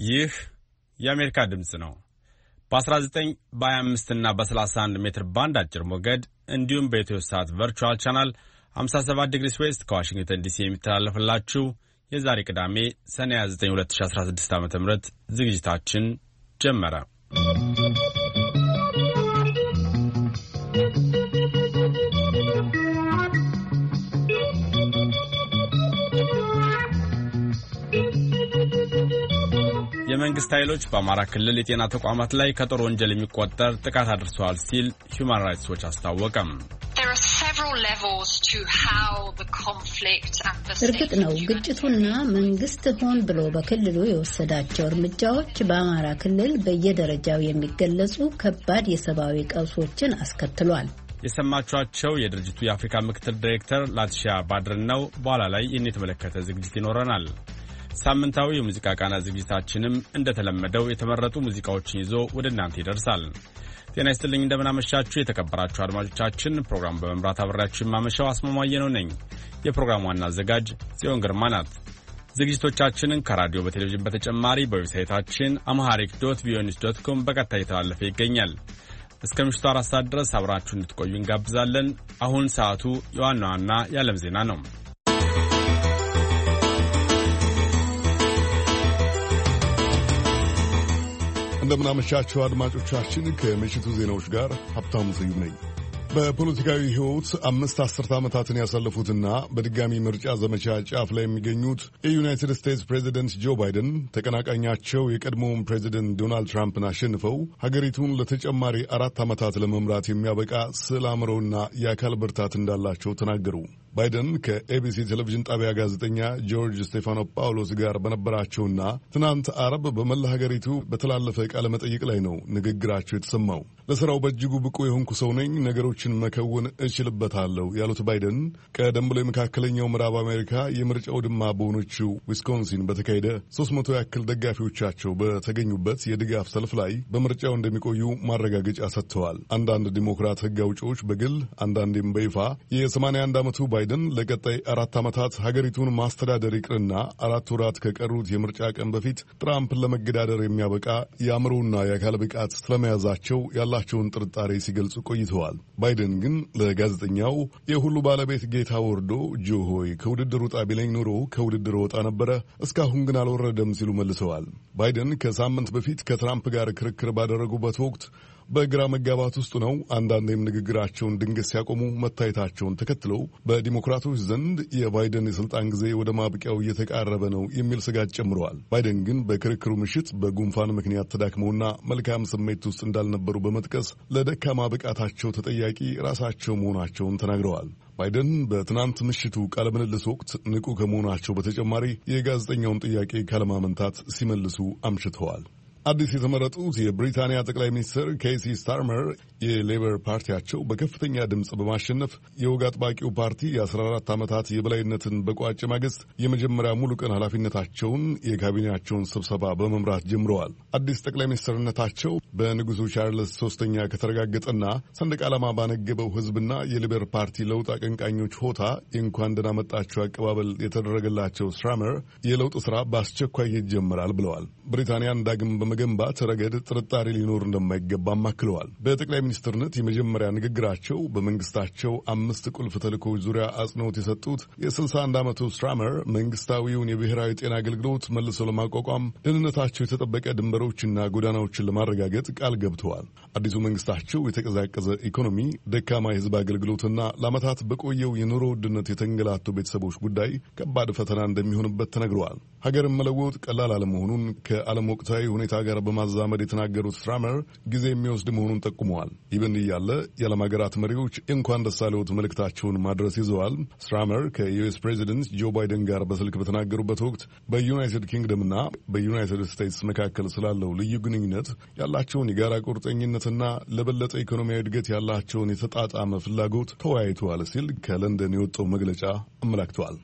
ይህ የአሜሪካ ድምጽ ነው። በ19 በ25 እና በ31 ሜትር ባንድ አጭር ሞገድ እንዲሁም በኢትዮ ሳት ቨርቹዋል ቻናል 57 ዲግሪስ ዌስት ከዋሽንግተን ዲሲ የሚተላለፍላችሁ የዛሬ ቅዳሜ ሰኔ 29 2016 ዓ.ም ዝግጅታችን ጀመረ። የመንግስት ኃይሎች በአማራ ክልል የጤና ተቋማት ላይ ከጦር ወንጀል የሚቆጠር ጥቃት አድርሰዋል ሲል ሁማን ራይትስ ዎች አስታወቀም። እርግጥ ነው ግጭቱና መንግስት ሆን ብሎ በክልሉ የወሰዳቸው እርምጃዎች በአማራ ክልል በየደረጃው የሚገለጹ ከባድ የሰብአዊ ቀውሶችን አስከትሏል። የሰማችኋቸው የድርጅቱ የአፍሪካ ምክትል ዳይሬክተር ላቲሻ ባድርን ነው። በኋላ ላይ ይህን የተመለከተ ዝግጅት ይኖረናል። ሳምንታዊ የሙዚቃ ቃና ዝግጅታችንም እንደተለመደው የተመረጡ ሙዚቃዎችን ይዞ ወደ እናንተ ይደርሳል። ጤና ይስጥልኝ፣ እንደምናመሻችሁ የተከበራችሁ አድማጮቻችን። ፕሮግራም በመምራት አብሬያችሁ የማመሻው አስማማየ ነው ነኝ። የፕሮግራሙ ዋና አዘጋጅ ጽዮን ግርማ ናት። ዝግጅቶቻችንን ከራዲዮ በቴሌቪዥን በተጨማሪ በዌብሳይታችን amharic.voanews.com በቀጥታ እየተላለፈ ይገኛል። እስከ ምሽቱ 4 ሰዓት ድረስ አብራችሁ እንድትቆዩ እንጋብዛለን። አሁን ሰዓቱ የዋና ዋና የዓለም ዜና ነው። እንደምናመሻችሁ አድማጮቻችን፣ ከምሽቱ ዜናዎች ጋር ሀብታሙ ስዩም ነኝ። በፖለቲካዊ ሕይወት 5 አስርት ዓመታትን ያሳለፉትና በድጋሚ ምርጫ ዘመቻ ጫፍ ላይ የሚገኙት የዩናይትድ ስቴትስ ፕሬዚደንት ጆ ባይደን ተቀናቃኛቸው የቀድሞውን ፕሬዚደንት ዶናልድ ትራምፕን አሸንፈው ሀገሪቱን ለተጨማሪ 4 ዓመታት ለመምራት የሚያበቃ ስዕል አእምሮና የአካል ብርታት እንዳላቸው ተናገሩ። ባይደን ከኤቢሲ ቴሌቪዥን ጣቢያ ጋዜጠኛ ጆርጅ ስቴፋኖፓውሎስ ጋር በነበራቸውና ትናንት አረብ በመላ ሀገሪቱ በተላለፈ ቃለ መጠይቅ ላይ ነው ንግግራቸው የተሰማው። ለሥራው በእጅጉ ብቁ የሆንኩ ሰው ነኝ፣ ነገሮችን መከወን እችልበታለሁ ያሉት ባይደን ቀደም ብሎ የመካከለኛው ምዕራብ አሜሪካ የምርጫው ድማ በሆነችው ዊስኮንሲን በተካሄደ 300 ያክል ደጋፊዎቻቸው በተገኙበት የድጋፍ ሰልፍ ላይ በምርጫው እንደሚቆዩ ማረጋገጫ ሰጥተዋል። አንዳንድ ዲሞክራት ሕግ አውጪዎች በግል አንዳንዴም በይፋ የ81 ዓመቱ ባይደን ለቀጣይ 4 ዓመታት ሀገሪቱን ማስተዳደር ይቅርና 4 ወራት ከቀሩት የምርጫ ቀን በፊት ትራምፕን ለመገዳደር የሚያበቃ የአእምሮና የአካል ብቃት ስለመያዛቸው ያላቸውን ጥርጣሬ ሲገልጹ ቆይተዋል። ባይደን ግን ለጋዜጠኛው የሁሉ ባለቤት ጌታ ወርዶ ጆ ሆይ ከውድድር ውጣ ቢለኝ ኖሮ ከውድድር ወጣ ነበረ፣ እስካሁን ግን አልወረደም ሲሉ መልሰዋል። ባይደን ከሳምንት በፊት ከትራምፕ ጋር ክርክር ባደረጉበት ወቅት በግራ መጋባት ውስጥ ነው። አንዳንዴም ንግግራቸውን ድንገት ሲያቆሙ መታየታቸውን ተከትለው በዲሞክራቶች ዘንድ የባይደን የስልጣን ጊዜ ወደ ማብቂያው እየተቃረበ ነው የሚል ስጋት ጨምረዋል። ባይደን ግን በክርክሩ ምሽት በጉንፋን ምክንያት ተዳክመውና መልካም ስሜት ውስጥ እንዳልነበሩ በመጥቀስ ለደካማ ብቃታቸው ተጠያቂ ራሳቸው መሆናቸውን ተናግረዋል። ባይደን በትናንት ምሽቱ ቃለ ምልልስ ወቅት ንቁ ከመሆናቸው በተጨማሪ የጋዜጠኛውን ጥያቄ ካለማመንታት ሲመልሱ አምሽተዋል። አዲስ የተመረጡት የብሪታንያ ጠቅላይ ሚኒስትር ኬሲ ስታርመር የሌበር ፓርቲያቸው በከፍተኛ ድምፅ በማሸነፍ የወግ አጥባቂው ፓርቲ የ14 ዓመታት የበላይነትን በቋጨ ማግስት የመጀመሪያ ሙሉ ቀን ኃላፊነታቸውን የካቢኔያቸውን ስብሰባ በመምራት ጀምረዋል። አዲስ ጠቅላይ ሚኒስትርነታቸው በንጉሱ ቻርልስ ሶስተኛ ከተረጋገጠና ሰንደቅ ዓላማ ባነገበው ሕዝብና የሌበር ፓርቲ ለውጥ አቀንቃኞች ሆታ የእንኳን ደህና መጣችሁ አቀባበል የተደረገላቸው ስታርመር የለውጥ ስራ በአስቸኳይ ይጀምራል ብለዋል። ብሪታንያን ዳግም በመገንባት ረገድ ጥርጣሬ ሊኖር እንደማይገባም አክለዋል። በጠቅላይ ሚኒስትርነት የመጀመሪያ ንግግራቸው በመንግስታቸው 5 ቁልፍ ተልእኮች ዙሪያ አጽንኦት የሰጡት የ61 ዓመቱ ስታርመር መንግስታዊውን የብሔራዊ ጤና አገልግሎት መልሶ ለማቋቋም፣ ደህንነታቸው የተጠበቀ ድንበሮችና ጎዳናዎችን ለማረጋገጥ ቃል ገብተዋል። አዲሱ መንግስታቸው የተቀዛቀዘ ኢኮኖሚ፣ ደካማ የህዝብ አገልግሎትና ለዓመታት በቆየው የኑሮ ውድነት የተንገላቱ ቤተሰቦች ጉዳይ ከባድ ፈተና እንደሚሆንበት ተነግረዋል። ሀገርን መለወጥ ቀላል አለመሆኑን ከዓለም ወቅታዊ ሁኔታ ጋር በማዛመድ የተናገሩት ስታርመር ጊዜ የሚወስድ መሆኑን ጠቁመዋል። ይህን እያለ የዓለም ሀገራት መሪዎች እንኳን ደስ አለዎት መልእክታቸውን ማድረስ ይዘዋል። ስታርመር ከዩኤስ ፕሬዚደንት ጆ ባይደን ጋር በስልክ በተናገሩበት ወቅት በዩናይትድ ኪንግደምና በዩናይትድ ስቴትስ መካከል ስላለው ልዩ ግንኙነት ያላቸውን የጋራ ቁርጠኝነትና ለበለጠ ኢኮኖሚያዊ እድገት ያላቸውን የተጣጣመ ፍላጎት ተወያይተዋል ሲል ከለንደን የወጣው መግለጫ አመላክተዋል።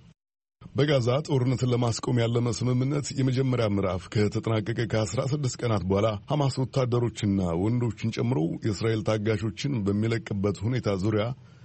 በጋዛ ጦርነትን ለማስቆም ያለመ ስምምነት የመጀመሪያ ምዕራፍ ከተጠናቀቀ ከ16 ቀናት በኋላ ሐማስ ወታደሮችና ወንዶችን ጨምሮ የእስራኤል ታጋሾችን በሚለቅበት ሁኔታ ዙሪያ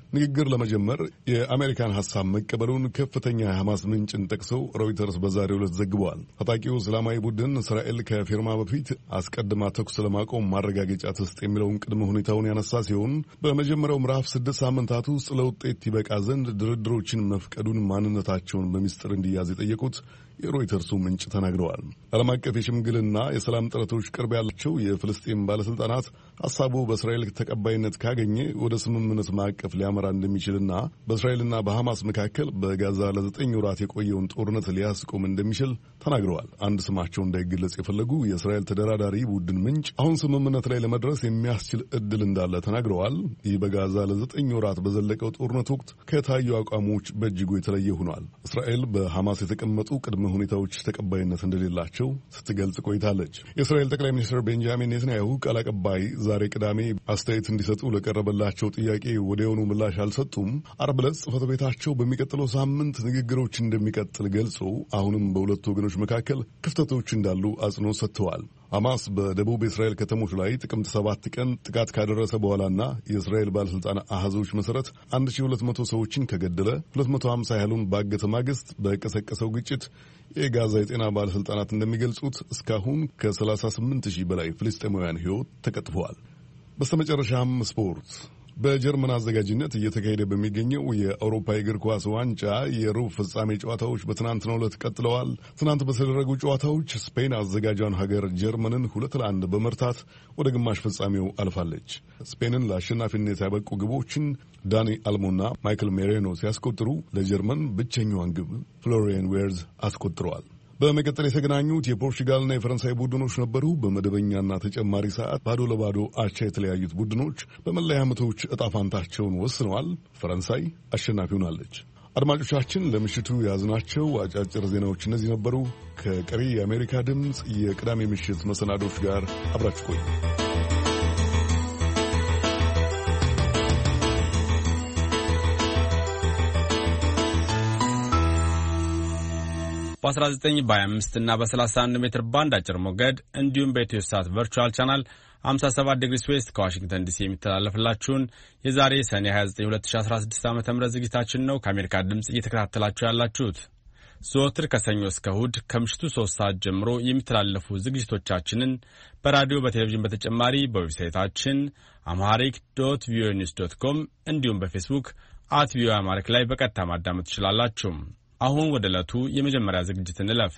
ንግግር ለመጀመር የአሜሪካን ሐሳብ መቀበሉን ከፍተኛ የሐማስ ምንጭን ጠቅሰው ሮይተርስ በዛሬው ዕለት ዘግበዋል። ታጣቂው እስላማዊ ቡድን እስራኤል ከፊርማ በፊት አስቀድማ ተኩስ ለማቆም ማረጋገጫ ትስጥ የሚለውን ቅድመ ሁኔታውን ያነሳ ሲሆን በመጀመሪያው ምዕራፍ 6 ሳምንታት ውስጥ ለውጤት ይበቃ ዘንድ ድርድሮችን መፍቀዱን ማንነታቸውን በሚስጥር እንዲያዝ የጠየቁት የሮይተርሱ ምንጭ ተናግረዋል። ዓለም አቀፍ የሽምግልና የሰላም ጥረቶች ቅርብ ያላቸው የፍልስጤም ባለስልጣናት ሐሳቡ በእስራኤል ተቀባይነት ካገኘ ወደ ስምምነት ማዕቀፍ ሊያመራ እንደሚችልና በእስራኤልና በሐማስ መካከል በጋዛ ለ9 ወራት የቆየውን ጦርነት ሊያስቆም እንደሚችል ተናግረዋል። አንድ ስማቸው እንዳይገለጽ የፈለጉ የእስራኤል ተደራዳሪ ቡድን ምንጭ አሁን ስምምነት ላይ ለመድረስ የሚያስችል ዕድል እንዳለ ተናግረዋል። ይህ በጋዛ ለ9 ወራት በዘለቀው ጦርነት ወቅት ከታዩ አቋሞች በእጅጉ የተለየ ሆኗል። እስራኤል በሐማስ የተቀመጡ ቅድመ ሁኔታዎች ተቀባይነት እንደሌላቸው ስትገልጽ ቆይታለች። የእስራኤል ጠቅላይ ሚኒስትር ቤንጃሚን ኔታንያሁ ቃል አቀባይ ዛሬ ቅዳሜ አስተያየት እንዲሰጡ ለቀረበላቸው ጥያቄ ወዲያውኑ ምላሽ አልሰጡም። ዓርብ ዕለት ጽሕፈት ቤታቸው በሚቀጥለው ሳምንት ንግግሮች እንደሚቀጥል ገልጾ አሁንም በሁለቱ ወገኖች መካከል ክፍተቶች እንዳሉ አጽንኦት ሰጥተዋል። ሐማስ በደቡብ የእስራኤል ከተሞች ላይ ጥቅምት 7 ቀን ጥቃት ካደረሰ በኋላና የእስራኤል ባለሥልጣን አሃዞች መሠረት 1200 ሰዎችን ከገደለ 250 ያህሉን ባገተ ማግስት በቀሰቀሰው ግጭት የጋዛ የጤና ባለሥልጣናት እንደሚገልጹት እስካሁን ከ38,000 በላይ ፍልስጤማውያን ሕይወት ተቀጥፈዋል። በስተመጨረሻም ስፖርት። በጀርመን አዘጋጅነት እየተካሄደ በሚገኘው የአውሮፓ የእግር ኳስ ዋንጫ የሩብ ፍጻሜ ጨዋታዎች በትናንትናው ዕለት ቀጥለዋል። ትናንት በተደረጉ ጨዋታዎች ስፔን አዘጋጇን ሀገር ጀርመንን 2-1 በመርታት ወደ ግማሽ ፍጻሜው አልፋለች። ስፔንን ለአሸናፊነት ያበቁ ግቦችን ዳኒ አልሞና ማይክል ሜሬኖ ሲያስቆጥሩ ለጀርመን ብቸኛዋን ግብ ፍሎሪያን ዌርዝ አስቆጥረዋል። በመቀጠል የተገናኙት የፖርቹጋልና የፈረንሳይ ቡድኖች ነበሩ። በመደበኛና ተጨማሪ ሰዓት ባዶ ለባዶ አቻ የተለያዩት ቡድኖች በመለያ ምቶች ዕጣ ፋንታቸውን ወስነዋል። ፈረንሳይ አሸናፊ ሆናለች። አድማጮቻችን ለምሽቱ የያዝናቸው አጫጭር ዜናዎች እነዚህ ነበሩ። ከቀሪ የአሜሪካ ድምፅ የቅዳሜ ምሽት መሰናዶች ጋር አብራችሁ ቆዩ። በ19 በ25 እና በ31 ሜትር ባንድ አጭር ሞገድ እንዲሁም በኢትዮ ሳት ቨርቹዋል ቻናል 57 ዲግሪ ዌስት ከዋሽንግተን ዲሲ የሚተላለፍላችሁን የዛሬ ሰኔ 29 2016 ዓ.ም ዝግጅታችን ነው ከአሜሪካ ድምፅ እየተከታተላችሁ ያላችሁት። ዘወትር ከሰኞ እስከ እሁድ ከምሽቱ 3 ሰዓት ጀምሮ የሚተላለፉ ዝግጅቶቻችንን በራዲዮ በቴሌቪዥን በተጨማሪ በዌብሳይታችን amharic.voanews.com እንዲሁም በፌስቡክ @voa አማሪክ ላይ በቀጥታ ማዳመጥ ትችላላችሁ። አሁን ወደ ዕለቱ የመጀመሪያ ዝግጅት እንለፍ።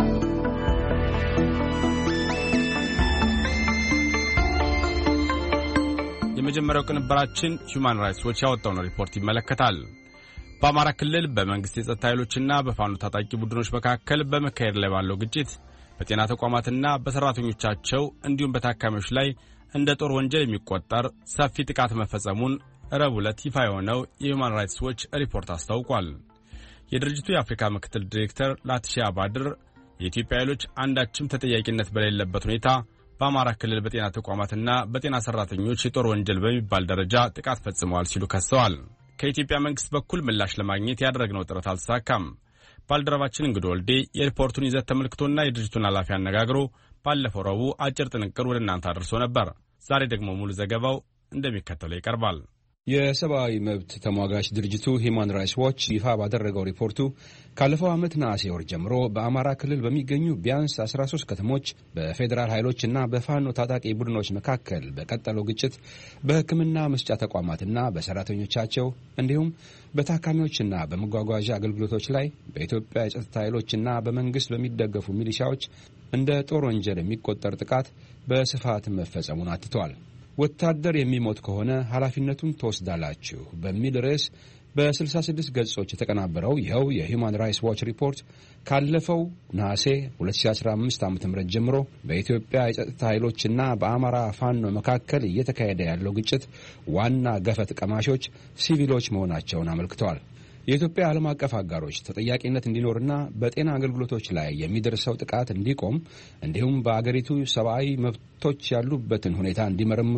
የመጀመሪያው ቅንብራችን ሁማን ራይትስ ዎች ያወጣውን ሪፖርት ይመለከታል። በአማራ ክልል በመንግስት የጸጥታ ኃይሎችና በፋኖ ታጣቂ ቡድኖች መካከል በመካሄድ ላይ ባለው ግጭት በጤና ተቋማትና በሰራተኞቻቸው እንዲሁም በታካሚዎች ላይ እንደ ጦር ወንጀል የሚቆጠር ሰፊ ጥቃት መፈጸሙን ረቡዕ ዕለት ይፋ የሆነው የሁማን ራይትስ ዎች ሪፖርት አስታውቋል። የድርጅቱ የአፍሪካ ምክትል ዲሬክተር ላቲሺያ ባድር የኢትዮጵያ ኃይሎች አንዳችም ተጠያቂነት በሌለበት ሁኔታ በአማራ ክልል በጤና ተቋማትና በጤና ሰራተኞች የጦር ወንጀል በሚባል ደረጃ ጥቃት ፈጽመዋል ሲሉ ከሰዋል። ከኢትዮጵያ መንግስት በኩል ምላሽ ለማግኘት ያደረግነው ጥረት አልተሳካም። ባልደረባችን እንግዶ ወልዴ የሪፖርቱን ይዘት ተመልክቶና የድርጅቱን ኃላፊ አነጋግሮ ባለፈው ረቡዕ አጭር ጥንቅር ወደ እናንተ አድርሶ ነበር። ዛሬ ደግሞ ሙሉ ዘገባው እንደሚከተለው ይቀርባል። የሰብአዊ መብት ተሟጋች ድርጅቱ ሂማን ራይትስ ዎች ይፋ ባደረገው ሪፖርቱ ካለፈው ዓመት ነሐሴ ወር ጀምሮ በአማራ ክልል በሚገኙ ቢያንስ 13 ከተሞች በፌዴራል ኃይሎችና በፋኖ ታጣቂ ቡድኖች መካከል በቀጠለው ግጭት በሕክምና መስጫ ተቋማትና በሰራተኞቻቸው እንዲሁም በታካሚዎችና በመጓጓዣ አገልግሎቶች ላይ በኢትዮጵያ የጸጥታ ኃይሎችና በመንግስት በሚደገፉ ሚሊሻዎች እንደ ጦር ወንጀል የሚቆጠር ጥቃት በስፋት መፈጸሙን አትተዋል። ወታደር የሚሞት ከሆነ ኃላፊነቱን ትወስዳላችሁ በሚል ርዕስ በ66 ገጾች የተቀናበረው ይኸው የሂውማን ራይትስ ዎች ሪፖርት ካለፈው ነሐሴ 2015 ዓ.ም ጀምሮ በኢትዮጵያ የጸጥታ ኃይሎችና በአማራ ፋኖ መካከል እየተካሄደ ያለው ግጭት ዋና ገፈት ቀማሾች ሲቪሎች መሆናቸውን አመልክተዋል። የኢትዮጵያ ዓለም አቀፍ አጋሮች ተጠያቂነት እንዲኖርና በጤና አገልግሎቶች ላይ የሚደርሰው ጥቃት እንዲቆም እንዲሁም በአገሪቱ ሰብአዊ መብቶች ያሉበትን ሁኔታ እንዲመረምሩ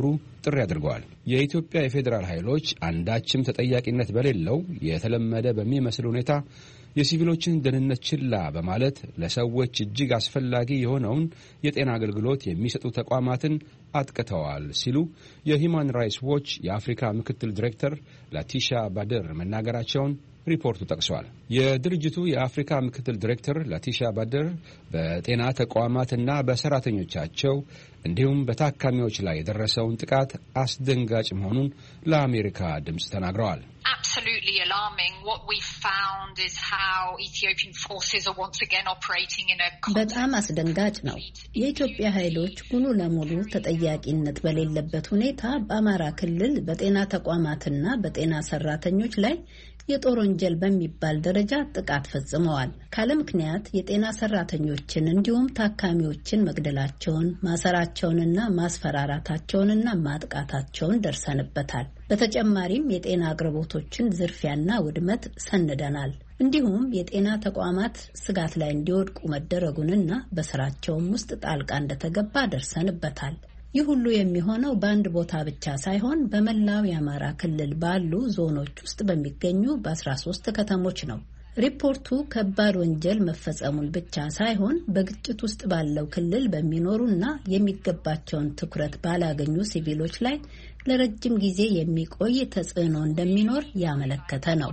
ጥሪ አድርገዋል። የኢትዮጵያ የፌዴራል ኃይሎች አንዳችም ተጠያቂነት በሌለው የተለመደ በሚመስል ሁኔታ የሲቪሎችን ደህንነት ችላ በማለት ለሰዎች እጅግ አስፈላጊ የሆነውን የጤና አገልግሎት የሚሰጡ ተቋማትን አጥቅተዋል ሲሉ የሂማን ራይትስ ዎች የአፍሪካ ምክትል ዲሬክተር ላቲሻ ባደር መናገራቸውን ሪፖርቱ ጠቅሷል። የድርጅቱ የአፍሪካ ምክትል ዲሬክተር ላቲሻ ባደር በጤና ተቋማትና በሰራተኞቻቸው እንዲሁም በታካሚዎች ላይ የደረሰውን ጥቃት አስደንጋጭ መሆኑን ለአሜሪካ ድምፅ ተናግረዋል። Absolutely alarming. What we found is how Ethiopian forces are once again operating in a በጣም አስደንጋጭ ነው። የኢትዮጵያ ኃይሎች ሙሉ ለሙሉ ተጠያቂነት በሌለበት ሁኔታ በአማራ ክልል በጤና ተቋማትና በጤና ሰራተኞች ላይ የጦር ወንጀል በሚባል ደረጃ ጥቃት ፈጽመዋል። ካለ ምክንያት የጤና ሰራተኞችን እንዲሁም ታካሚዎችን መግደላቸውን፣ ማሰራቸውንና ማስፈራራታቸውንና ማጥቃታቸውን ደርሰንበታል። በተጨማሪም የጤና አቅርቦቶችን ዝርፊያና ውድመት ሰንደናል። እንዲሁም የጤና ተቋማት ስጋት ላይ እንዲወድቁ መደረጉንና በስራቸውም ውስጥ ጣልቃ እንደተገባ ደርሰንበታል። ይህ ሁሉ የሚሆነው በአንድ ቦታ ብቻ ሳይሆን በመላው የአማራ ክልል ባሉ ዞኖች ውስጥ በሚገኙ በ13 ከተሞች ነው። ሪፖርቱ ከባድ ወንጀል መፈጸሙን ብቻ ሳይሆን በግጭት ውስጥ ባለው ክልል በሚኖሩና የሚገባቸውን ትኩረት ባላገኙ ሲቪሎች ላይ ለረጅም ጊዜ የሚቆይ ተጽዕኖ እንደሚኖር ያመለከተ ነው።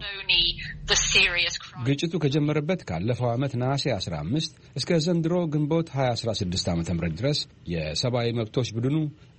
ግጭቱ ከጀመረበት ካለፈው ዓመት ነሐሴ 15 እስከ ዘንድሮ ግንቦት 2016 ዓ.ም ድረስ የሰብአዊ መብቶች ቡድኑ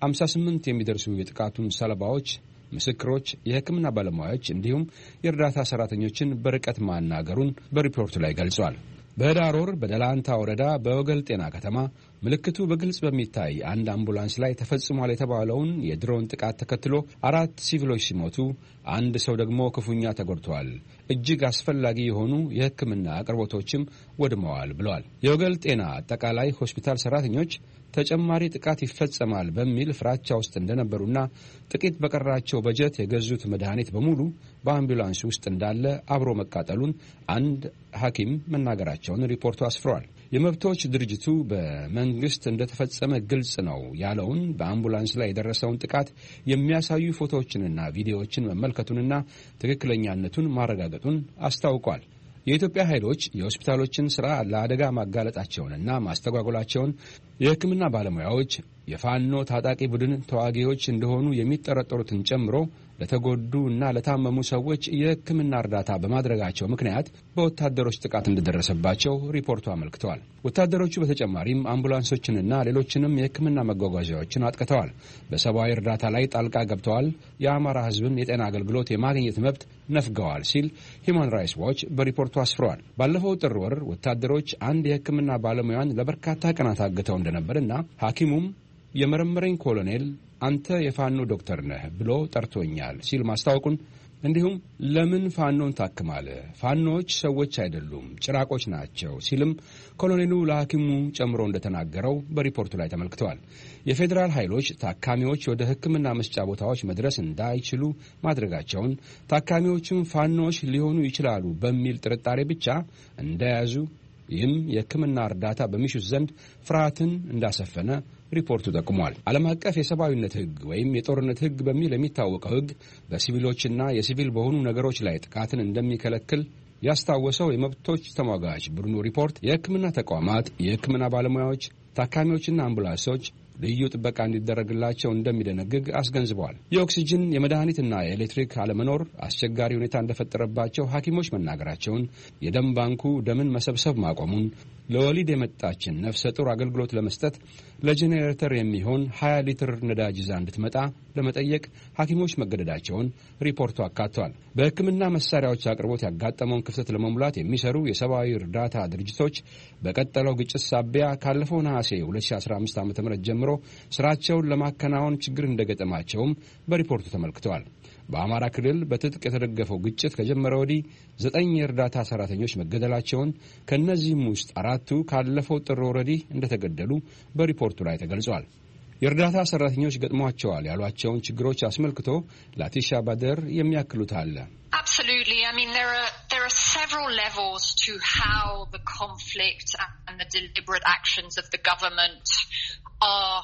58 የሚደርሱ የጥቃቱን ሰለባዎች፣ ምስክሮች፣ የሕክምና ባለሙያዎች እንዲሁም የእርዳታ ሰራተኞችን በርቀት ማናገሩን በሪፖርቱ ላይ ገልጿል። በህዳር ወር በደላንታ ወረዳ በወገል ጤና ከተማ ምልክቱ በግልጽ በሚታይ አንድ አምቡላንስ ላይ ተፈጽሟል የተባለውን የድሮን ጥቃት ተከትሎ 4 ሲቪሎች ሲሞቱ አንድ ሰው ደግሞ ክፉኛ ተጎድተዋል። እጅግ አስፈላጊ የሆኑ የሕክምና አቅርቦቶችም ወድመዋል ብለዋል። የወገል ጤና አጠቃላይ ሆስፒታል ሰራተኞች ተጨማሪ ጥቃት ይፈጸማል በሚል ፍራቻ ውስጥ እንደነበሩና ጥቂት በቀራቸው በጀት የገዙት መድኃኒት በሙሉ በአምቡላንስ ውስጥ እንዳለ አብሮ መቃጠሉን አንድ ሐኪም መናገራቸውን ሪፖርቱ አስፍሯል። የመብቶች ድርጅቱ በመንግስት እንደተፈጸመ ግልጽ ነው ያለውን በአምቡላንስ ላይ የደረሰውን ጥቃት የሚያሳዩ ፎቶዎችንና ቪዲዮዎችን መመልከቱንና ትክክለኛነቱን ማረጋገጡን አስታውቋል። የኢትዮጵያ ኃይሎች የሆስፒታሎችን ሥራ ለአደጋ ማጋለጣቸውንና ማስተጓጎላቸውን የሕክምና ባለሙያዎች የፋኖ ታጣቂ ቡድን ተዋጊዎች እንደሆኑ የሚጠረጠሩትን ጨምሮ ለተጎዱ እና ለታመሙ ሰዎች የሕክምና እርዳታ በማድረጋቸው ምክንያት በወታደሮች ጥቃት እንደደረሰባቸው ሪፖርቱ አመልክተዋል። ወታደሮቹ በተጨማሪም አምቡላንሶችንና ሌሎችንም የሕክምና መጓጓዣዎችን አጥቅተዋል፣ በሰብአዊ እርዳታ ላይ ጣልቃ ገብተዋል፣ የአማራ ሕዝብን የጤና አገልግሎት የማግኘት መብት ነፍገዋል ሲል ሂማን ራይትስ ዎች በሪፖርቱ አስፍረዋል። ባለፈው ጥር ወር ወታደሮች አንድ የሕክምና ባለሙያን ለበርካታ ቀናት አግተው እንደነበርና ሐኪሙም የመረመረኝ ኮሎኔል አንተ የፋኖ ዶክተር ነህ ብሎ ጠርቶኛል ሲል ማስታወቁን እንዲሁም ለምን ፋኖን ታክማለህ? ፋኖች ሰዎች አይደሉም፣ ጭራቆች ናቸው ሲልም ኮሎኔሉ ለሐኪሙ ጨምሮ እንደተናገረው በሪፖርቱ ላይ ተመልክተዋል። የፌዴራል ኃይሎች ታካሚዎች ወደ ሕክምና መስጫ ቦታዎች መድረስ እንዳይችሉ ማድረጋቸውን፣ ታካሚዎችም ፋኖች ሊሆኑ ይችላሉ በሚል ጥርጣሬ ብቻ እንደያዙ፣ ይህም የሕክምና እርዳታ በሚሹት ዘንድ ፍርሃትን እንዳሰፈነ ሪፖርቱ ጠቁሟል። ዓለም አቀፍ የሰብአዊነት ሕግ ወይም የጦርነት ሕግ በሚል የሚታወቀው ሕግ በሲቪሎችና የሲቪል በሆኑ ነገሮች ላይ ጥቃትን እንደሚከለክል ያስታወሰው የመብቶች ተሟጋች ቡድኑ ሪፖርት የሕክምና ተቋማት፣ የሕክምና ባለሙያዎች፣ ታካሚዎችና አምቡላንሶች ልዩ ጥበቃ እንዲደረግላቸው እንደሚደነግግ አስገንዝበዋል። የኦክሲጅን የመድኃኒትና የኤሌክትሪክ አለመኖር አስቸጋሪ ሁኔታ እንደፈጠረባቸው ሐኪሞች መናገራቸውን፣ የደም ባንኩ ደምን መሰብሰብ ማቆሙን፣ ለወሊድ የመጣችን ነፍሰ ጡር አገልግሎት ለመስጠት ለጄኔሬተር የሚሆን 20 ሊትር ነዳጅ ይዛ እንድትመጣ ለመጠየቅ ሐኪሞች መገደዳቸውን ሪፖርቱ አካቷል። በሕክምና መሳሪያዎች አቅርቦት ያጋጠመውን ክፍተት ለመሙላት የሚሰሩ የሰብአዊ እርዳታ ድርጅቶች በቀጠለው ግጭት ሳቢያ ካለፈው ነሐሴ 2015 ዓ.ም ጀምሮ ስራቸውን ለማከናወን ችግር እንደገጠማቸውም በሪፖርቱ ተመልክተዋል። በአማራ ክልል በትጥቅ የተደገፈው ግጭት ከጀመረ ወዲህ 9 የእርዳታ ሰራተኞች መገደላቸውን፣ ከእነዚህም ውስጥ 4ቱ ካለፈው ጥር ወዲህ እንደተገደሉ በሪፖርቱ ላይ ተገልጿል። የእርዳታ ሰራተኞች ገጥሟቸዋል ያሏቸውን ችግሮች አስመልክቶ ላቲሻ ባደር የሚያክሉት አለ። Absolutely. I mean, there are several levels to how the conflict and the deliberate actions of the government are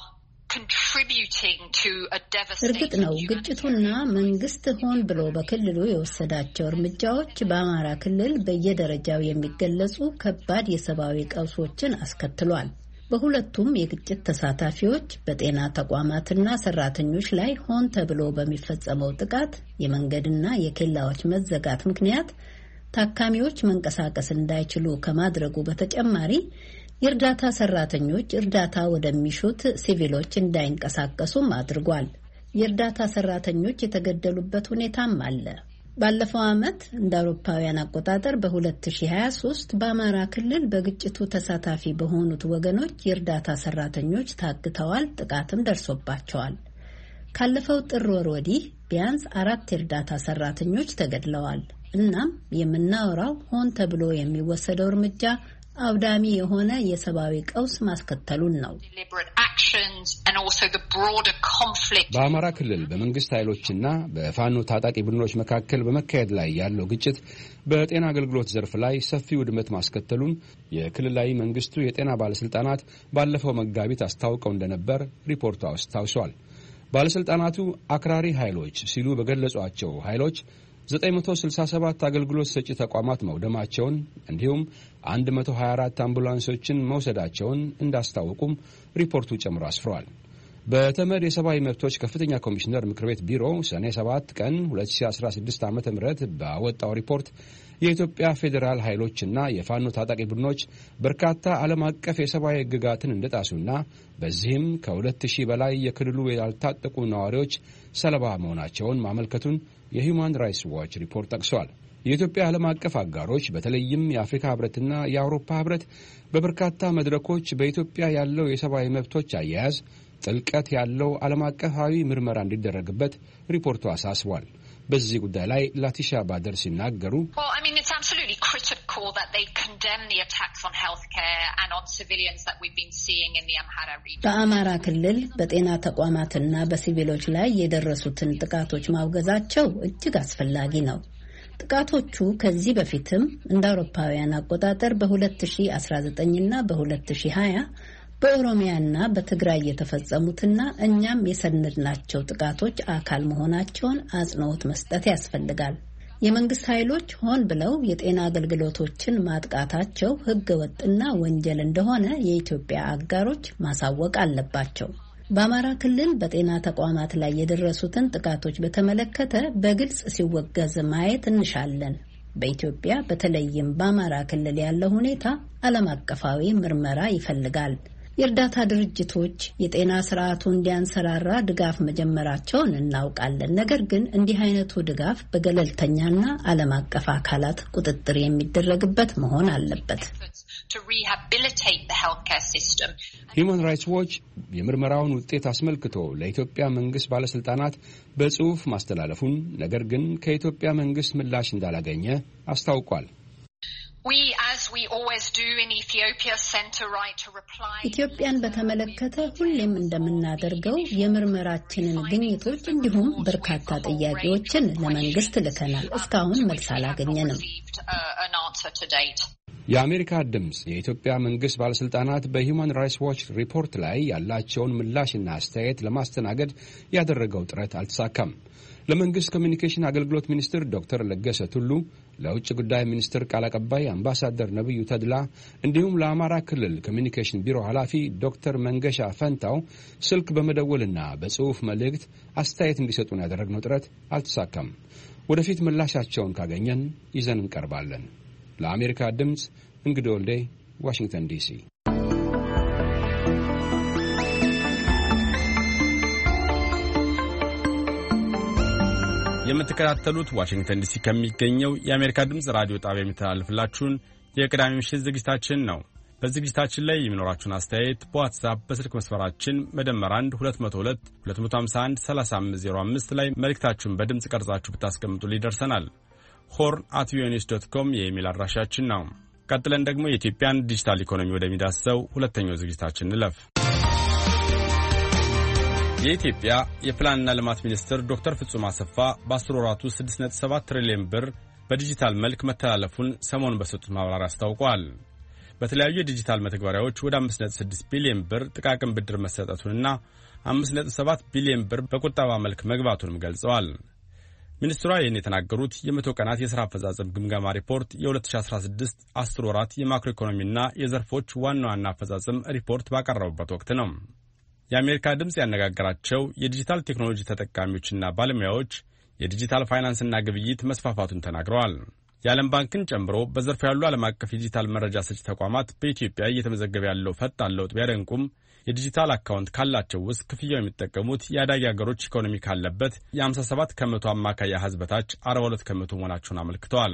እርግጥ ነው ግጭቱና መንግስት ሆን ብሎ በክልሉ የወሰዳቸው እርምጃዎች በአማራ ክልል በየደረጃው የሚገለጹ ከባድ የሰብአዊ ቀውሶችን አስከትሏል። በሁለቱም የግጭት ተሳታፊዎች በጤና ተቋማትና ሰራተኞች ላይ ሆን ተብሎ በሚፈጸመው ጥቃት የመንገድና የኬላዎች መዘጋት ምክንያት ታካሚዎች መንቀሳቀስ እንዳይችሉ ከማድረጉ በተጨማሪ የእርዳታ ሰራተኞች እርዳታ ወደሚሹት ሲቪሎች እንዳይንቀሳቀሱም አድርጓል። የእርዳታ ሰራተኞች የተገደሉበት ሁኔታም አለ። ባለፈው ዓመት እንደ አውሮፓውያን አቆጣጠር በ2023 በአማራ ክልል በግጭቱ ተሳታፊ በሆኑት ወገኖች የእርዳታ ሰራተኞች ታግተዋል፣ ጥቃትም ደርሶባቸዋል። ካለፈው ጥር ወር ወዲህ ቢያንስ 4 የእርዳታ ሰራተኞች ተገድለዋል። እናም የምናወራው ሆን ተብሎ የሚወሰደው እርምጃ አውዳሚ የሆነ የሰብአዊ ቀውስ ማስከተሉን ነው። በአማራ ክልል በመንግስት ኃይሎችና በፋኖ ታጣቂ ቡድኖች መካከል በመካሄድ ላይ ያለው ግጭት በጤና አገልግሎት ዘርፍ ላይ ሰፊ ውድመት ማስከተሉን የክልላዊ መንግስቱ የጤና ባለስልጣናት ባለፈው መጋቢት አስታውቀው እንደነበር ሪፖርቱ አስታውሷል። ባለስልጣናቱ አክራሪ ኃይሎች ሲሉ በገለጿቸው ኃይሎች 967 አገልግሎት ሰጪ ተቋማት መውደማቸውን እንዲሁም 124 አምቡላንሶችን መውሰዳቸውን እንዳስታወቁም ሪፖርቱ ጨምሮ አስፍሯል። በተመድ የሰብአዊ መብቶች ከፍተኛ ኮሚሽነር ምክር ቤት ቢሮ ሰኔ 7 ቀን 2016 ዓ.ም ባወጣው ሪፖርት የኢትዮጵያ ፌዴራል ኃይሎችና የፋኖ ታጣቂ ቡድኖች በርካታ ዓለም አቀፍ የሰብአዊ ሕግጋትን እንደጣሱና በዚህም ከ2000 በላይ የክልሉ ያልታጠቁ ነዋሪዎች ሰለባ መሆናቸውን ማመልከቱን የሂውማን ራይትስ ዋች ሪፖርት ጠቅሷል። የኢትዮጵያ ዓለም አቀፍ አጋሮች በተለይም የአፍሪካ ሕብረትና የአውሮፓ ሕብረት በበርካታ መድረኮች በኢትዮጵያ ያለው የሰብአዊ መብቶች አያያዝ ጥልቀት ያለው ዓለም አቀፋዊ ምርመራ እንዲደረግበት ሪፖርቱ አሳስቧል። በዚህ ጉዳይ ላይ ላቲሻ ባደር ሲናገሩ በአማራ ክልል በጤና ተቋማትና በሲቪሎች ላይ የደረሱትን ጥቃቶች ማውገዛቸው እጅግ አስፈላጊ ነው። ጥቃቶቹ ከዚህ በፊትም እንደ አውሮፓውያን አቆጣጠር በ2019ና በ2020 በኦሮሚያና በትግራይ የተፈጸሙትና እኛም የሰነድናቸው ጥቃቶች አካል መሆናቸውን አጽንኦት መስጠት ያስፈልጋል። የመንግስት ኃይሎች ሆን ብለው የጤና አገልግሎቶችን ማጥቃታቸው ሕገወጥና ወንጀል እንደሆነ የኢትዮጵያ አጋሮች ማሳወቅ አለባቸው። በአማራ ክልል በጤና ተቋማት ላይ የደረሱትን ጥቃቶች በተመለከተ በግልጽ ሲወገዝ ማየት እንሻለን። በኢትዮጵያ በተለይም በአማራ ክልል ያለው ሁኔታ ዓለም አቀፋዊ ምርመራ ይፈልጋል። የእርዳታ ድርጅቶች የጤና ስርዓቱ እንዲያንሰራራ ድጋፍ መጀመራቸውን እናውቃለን። ነገር ግን እንዲህ አይነቱ ድጋፍ በገለልተኛና ዓለም አቀፍ አካላት ቁጥጥር የሚደረግበት መሆን አለበት። ሂውማን ራይትስ ዎች የምርመራውን ውጤት አስመልክቶ ለኢትዮጵያ መንግስት ባለስልጣናት በጽሑፍ ማስተላለፉን፣ ነገር ግን ከኢትዮጵያ መንግስት ምላሽ እንዳላገኘ አስታውቋል። ኢትዮጵያን በተመለከተ ሁሌም እንደምናደርገው የምርመራችንን ግኝቶች እንዲሁም በርካታ ጥያቄዎችን ለመንግስት ልከናል። እስካሁን መልስ አላገኘንም። የአሜሪካ ድምፅ የኢትዮጵያ መንግስት ባለስልጣናት በሂውማን ራይትስ ዋች ሪፖርት ላይ ያላቸውን ምላሽና አስተያየት ለማስተናገድ ያደረገው ጥረት አልተሳካም። ለመንግስት ኮሚኒኬሽን አገልግሎት ሚኒስትር ዶክተር ለገሰ ቱሉ፣ ለውጭ ጉዳይ ሚኒስትር ቃል አቀባይ አምባሳደር ነብዩ ተድላ እንዲሁም ለአማራ ክልል ኮሚኒኬሽን ቢሮ ኃላፊ ዶክተር መንገሻ ፈንታው ስልክ በመደወልና በጽሑፍ መልእክት አስተያየት እንዲሰጡን ያደረግነው ጥረት አልተሳካም። ወደፊት ምላሻቸውን ካገኘን ይዘን እንቀርባለን። ለአሜሪካ ድምፅ እንግዲህ ወልዴ ዋሽንግተን ዲሲ። የምትከታተሉት ዋሽንግተን ዲሲ ከሚገኘው የአሜሪካ ድምፅ ራዲዮ ጣቢያ የሚተላለፍላችሁን የቅዳሜ ምሽት ዝግጅታችን ነው። በዝግጅታችን ላይ የሚኖራችሁን አስተያየት በዋትስአፕ በስልክ መስመራችን +1 202 251 3505 ላይ መልእክታችሁን በድምፅ ቀርጻችሁ ብታስቀምጡ ሊደርሰናል። horn@voanews.com የኢሜል አድራሻችን ነው። ቀጥለን ደግሞ የኢትዮጵያን ዲጂታል ኢኮኖሚ ወደሚዳስሰው ሁለተኛው ዝግጅታችን እንለፍ። የኢትዮጵያ የፕላንና ልማት ሚኒስትር ዶክተር ፍጹም አሰፋ በ10 ወራት ውስጥ 6.7 ትሪሊዮን ብር በዲጂታል መልክ መተላለፉን ሰሞኑን በሰጡት ማብራሪያ አስታውቋል። በተለያዩ የዲጂታል መተግበሪያዎች ወደ 5.6 ቢሊዮን ብር ጥቃቅን ብድር መሰጠቱንና 5.7 ቢሊዮን ብር በቁጠባ መልክ መግባቱንም ገልጸዋል። ሚኒስትሯ ይህን የተናገሩት የ100 ቀናት የሥራ አፈጻጸም ግምገማ ሪፖርት የ2016 10 ወራት የማክሮ ኢኮኖሚና የዘርፎች ዋና ዋና አፈጻጸም ሪፖርት ባቀረቡበት ወቅት ነው። የአሜሪካ ድምፅ ያነጋገራቸው የዲጂታል ቴክኖሎጂ ተጠቃሚዎችና ባለሙያዎች የዲጂታል ፋይናንስና ግብይት መስፋፋቱን ተናግረዋል። የዓለም ባንክን ጨምሮ በዘርፉ ያሉ ዓለም አቀፍ የዲጂታል መረጃ ሰጪ ተቋማት በኢትዮጵያ እየተመዘገበ ያለው ፈጣን ለውጥ ቢያደንቁም የዲጂታል አካውንት ካላቸው ውስጥ ክፍያው የሚጠቀሙት የአዳጊ ሀገሮች ኢኮኖሚ ካለበት የ57 ከመቶ አማካይ አሃዝ በታች 42 ከመቶ መሆናቸውን አመልክተዋል።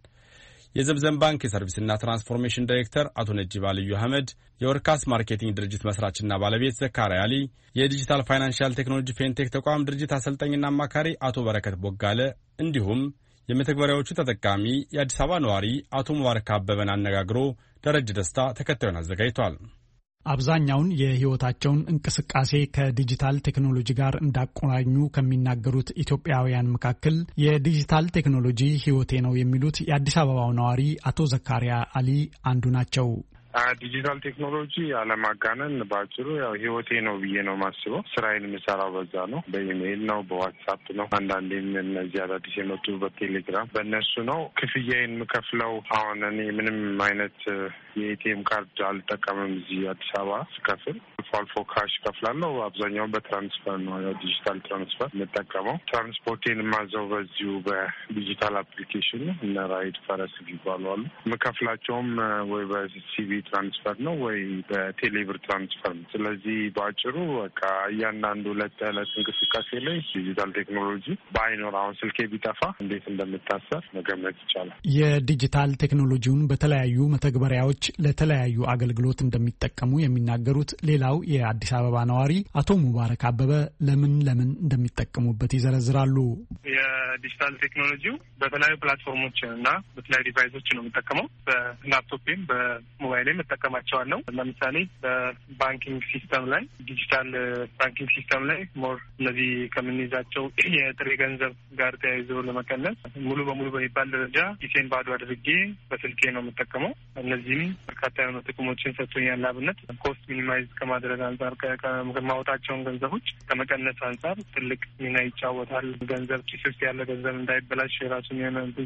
የዘምዘም ባንክ የሰርቪስና ትራንስፎርሜሽን ዳይሬክተር አቶ ነጂብ አልዩ አህመድ፣ የወርካስ ማርኬቲንግ ድርጅት መስራችና ባለቤት ዘካሪያ አሊ፣ የዲጂታል ፋይናንሻል ቴክኖሎጂ ፌንቴክ ተቋም ድርጅት አሰልጣኝና አማካሪ አቶ በረከት ቦጋለ እንዲሁም የመተግበሪያዎቹ ተጠቃሚ የአዲስ አበባ ነዋሪ አቶ ሙባረክ አበበን አነጋግሮ ደረጀ ደስታ ተከታዩን አዘጋጅቷል። አብዛኛውን የህይወታቸውን እንቅስቃሴ ከዲጂታል ቴክኖሎጂ ጋር እንዳቆራኙ ከሚናገሩት ኢትዮጵያውያን መካከል የዲጂታል ቴክኖሎጂ ህይወቴ ነው የሚሉት የአዲስ አበባው ነዋሪ አቶ ዘካሪያ አሊ አንዱ ናቸው። ዲጂታል ቴክኖሎጂ አለማጋነን ባጭሩ ያው ህይወቴ ነው ብዬ ነው ማስበው። ስራዬን የምሰራው በዛ ነው። በኢሜይል ነው፣ በዋትስአፕ ነው፣ አንዳንዴም እነዚህ አዳዲስ የመጡ በቴሌግራም በእነሱ ነው። ክፍያዬን የምከፍለው አሁን እኔ ምንም አይነት የኤቲኤም ካርድ አልጠቀምም። እዚህ አዲስ አበባ ስከፍል አልፎ ካሽ ከፍላለሁ። አብዛኛውን በትራንስፈር ነው፣ ያው ዲጂታል ትራንስፈር የምጠቀመው። ትራንስፖርቴን የማዘው በዚሁ በዲጂታል አፕሊኬሽን ነው። እነ ራይድ ፈረስ ይባሉ አሉ። የምከፍላቸውም ወይ በሲቪ ትራንስፈር ነው ወይ በቴሌብር ትራንስፈር ነው። ስለዚህ በአጭሩ በቃ እያንዳንዱ ዕለት ተዕለት እንቅስቃሴ ላይ ዲጂታል ቴክኖሎጂ ባይኖር አሁን ስልኬ ቢጠፋ እንዴት እንደምታሰር መገመት ይቻላል። የዲጂታል ቴክኖሎጂውን በተለያዩ መተግበሪያዎች ለተለያዩ አገልግሎት እንደሚጠቀሙ የሚናገሩት ሌላው የአዲስ አበባ ነዋሪ አቶ ሙባረክ አበበ ለምን እንደሚጠቀሙበት ይዘረዝራሉ። የዲጂታል ቴክኖሎጂው በተለያዩ ፕላትፎርሞች እና በተለያዩ ዲቫይሶች ነው የምጠቀመው። በላፕቶፕም በሞባይልም እጠቀማቸዋለሁ። ለምሳሌ በባንኪንግ ሲስተም ላይ ዲጂታል ባንኪንግ ሲስተም ላይ ሞር እነዚህ ከምንይዛቸው የጥሬ ገንዘብ ጋር ተያይዞ ለመቀነስ ሙሉ በሙሉ በሚባል ደረጃ ኪሴን ባዶ አድርጌ በስልኬ ነው የምጠቀመው። እነዚህም በርካታ የሆኑ ጥቅሞችን ሰጥቶኛል። ላብነት ኮስት ሚኒማይዝ ከማድረግ አንጻር ከማውጣቸውን ገንዘቦች ከመቀነስ አንጻር ትልቅ ሚና ይጫወታል። ገንዘብ ኪስ ውስጥ ያለ ገንዘብ እንዳይበላሽ የራሱን የሆነ እንትን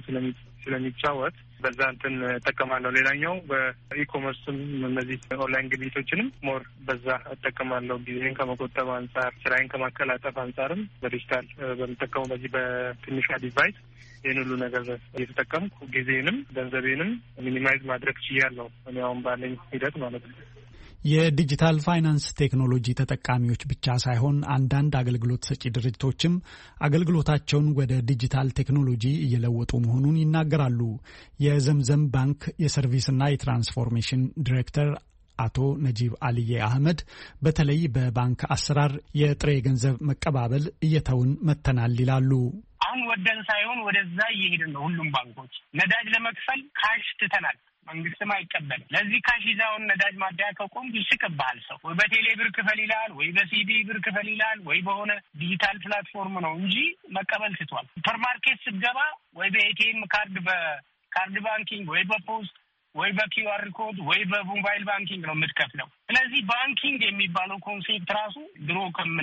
ስለሚጫወት በዛ እንትን እጠቀማለሁ። ሌላኛው በኢኮመርስም እነዚህ ኦንላይን ግብይቶችንም ሞር በዛ እጠቀማለሁ። ጊዜን ከመቆጠብ አንጻር፣ ስራዬን ከማቀላጠፍ አንጻርም በዲጂታል በምጠቀመው በዚህ በትንሿ ዲቫይስ ይህን ሁሉ ነገር እየተጠቀምኩ ጊዜንም ገንዘቤንም ሚኒማይዝ ማድረግ ችያለሁ። እኔ አሁን ባለኝ ሂደት ማለት ነው። የዲጂታል ፋይናንስ ቴክኖሎጂ ተጠቃሚዎች ብቻ ሳይሆን አንዳንድ አገልግሎት ሰጪ ድርጅቶችም አገልግሎታቸውን ወደ ዲጂታል ቴክኖሎጂ እየለወጡ መሆኑን ይናገራሉ። የዘምዘም ባንክ የሰርቪስና የትራንስፎርሜሽን ዲሬክተር አቶ ነጂብ አልዬ አህመድ በተለይ በባንክ አሰራር የጥሬ ገንዘብ መቀባበል እየተውን መተናል ይላሉ። አሁን ወደን ሳይሆን ወደዛ እየሄድን ነው። ሁሉም ባንኮች ነዳጅ ለመክፈል ካሽ ትተናል። መንግስትም አይቀበልም። ለዚህ ካሽ ይዛውን ነዳጅ ማደያ ከቆም ይስቅብሃል። ሰው ወይ በቴሌ ብር ክፈል ይላል፣ ወይ በሲዲ ብር ክፈል ይላል፣ ወይ በሆነ ዲጂታል ፕላትፎርም ነው እንጂ መቀበል ትቷል። ሱፐርማርኬት ስትገባ ወይ በኤቲኤም ካርድ በካርድ ባንኪንግ ወይ በፖስት ወይ በኪውአር ኮድ ወይ በሞባይል ባንኪንግ ነው የምትከፍለው። ስለዚህ ባንኪንግ የሚባለው ኮንሴፕት ራሱ ድሮ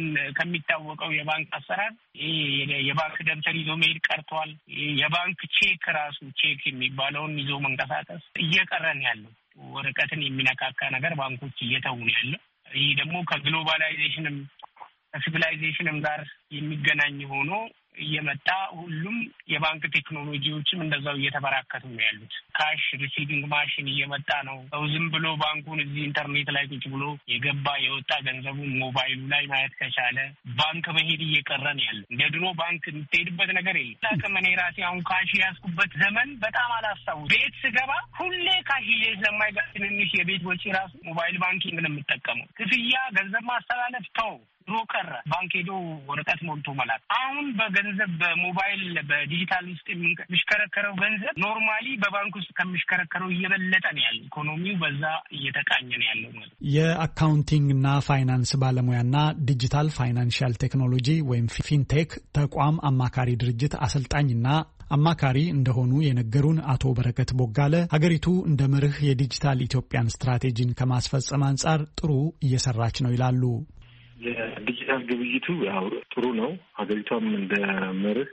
ከሚታወቀው የባንክ አሰራር የባንክ ደብተር ይዞ መሄድ ቀርቷል። የባንክ ቼክ ራሱ ቼክ የሚባለውን ይዞ መንቀሳቀስ እየቀረን ያለው ወረቀትን የሚነካካ ነገር ባንኮች እየተው ነው ያለው። ይህ ደግሞ ከግሎባላይዜሽንም ከሲቪላይዜሽንም ጋር የሚገናኝ ሆኖ እየመጣ ሁሉም የባንክ ቴክኖሎጂዎችም እንደዛው እየተበራከቱ ነው ያሉት። ካሽ ሪሲቪንግ ማሽን እየመጣ ነው። ሰው ዝም ብሎ ባንኩን እዚህ ኢንተርኔት ላይ ቁጭ ብሎ የገባ የወጣ ገንዘቡን ሞባይሉ ላይ ማየት ከቻለ ባንክ መሄድ እየቀረን ያለው። እንደ ድሮ ባንክ የምትሄድበት ነገር የለም። ላከመኔ ራሴ አሁን ካሽ ያዝኩበት ዘመን በጣም አላስታውስ። ቤት ስገባ ሁሌ ካሽ ይዤ ስለማይገባ ትንንሽ የቤት ወጪ ራሱ ሞባይል ባንኪንግ ነው የምጠቀመው። ክፍያ ገንዘብ ማስተላለፍ ተው ድሮ ቀረ። ባንክ ሄዶ ወረቀት ሞልቶ መላክ። አሁን በገንዘብ በሞባይል በዲጂታል ውስጥ የሚሽከረከረው ገንዘብ ኖርማሊ በባንክ ውስጥ ከሚሽከረከረው እየበለጠ ነው ያለው። ኢኮኖሚው በዛ እየተቃኘ ነው ያለው ማለት። የአካውንቲንግና ፋይናንስ ባለሙያና ዲጂታል ፋይናንሻል ቴክኖሎጂ ወይም ፊንቴክ ተቋም አማካሪ ድርጅት አሰልጣኝና አማካሪ እንደሆኑ የነገሩን አቶ በረከት ቦጋለ ሀገሪቱ እንደ መርህ የዲጂታል ኢትዮጵያን ስትራቴጂን ከማስፈጸም አንጻር ጥሩ እየሰራች ነው ይላሉ። የዲጂታል ግብይቱ ያው ጥሩ ነው። ሀገሪቷም እንደ መርህ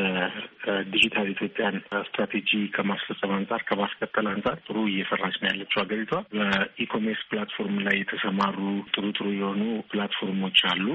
የዲጂታል ኢትዮጵያን ስትራቴጂ ከማስፈጸም አንጻር ከማስቀጠል አንጻር ጥሩ እየሰራች ነው ያለችው ሀገሪቷ። በኢኮሜርስ ፕላትፎርም ላይ የተሰማሩ ጥሩ የሆኑ ፕላትፎርሞች አሉ።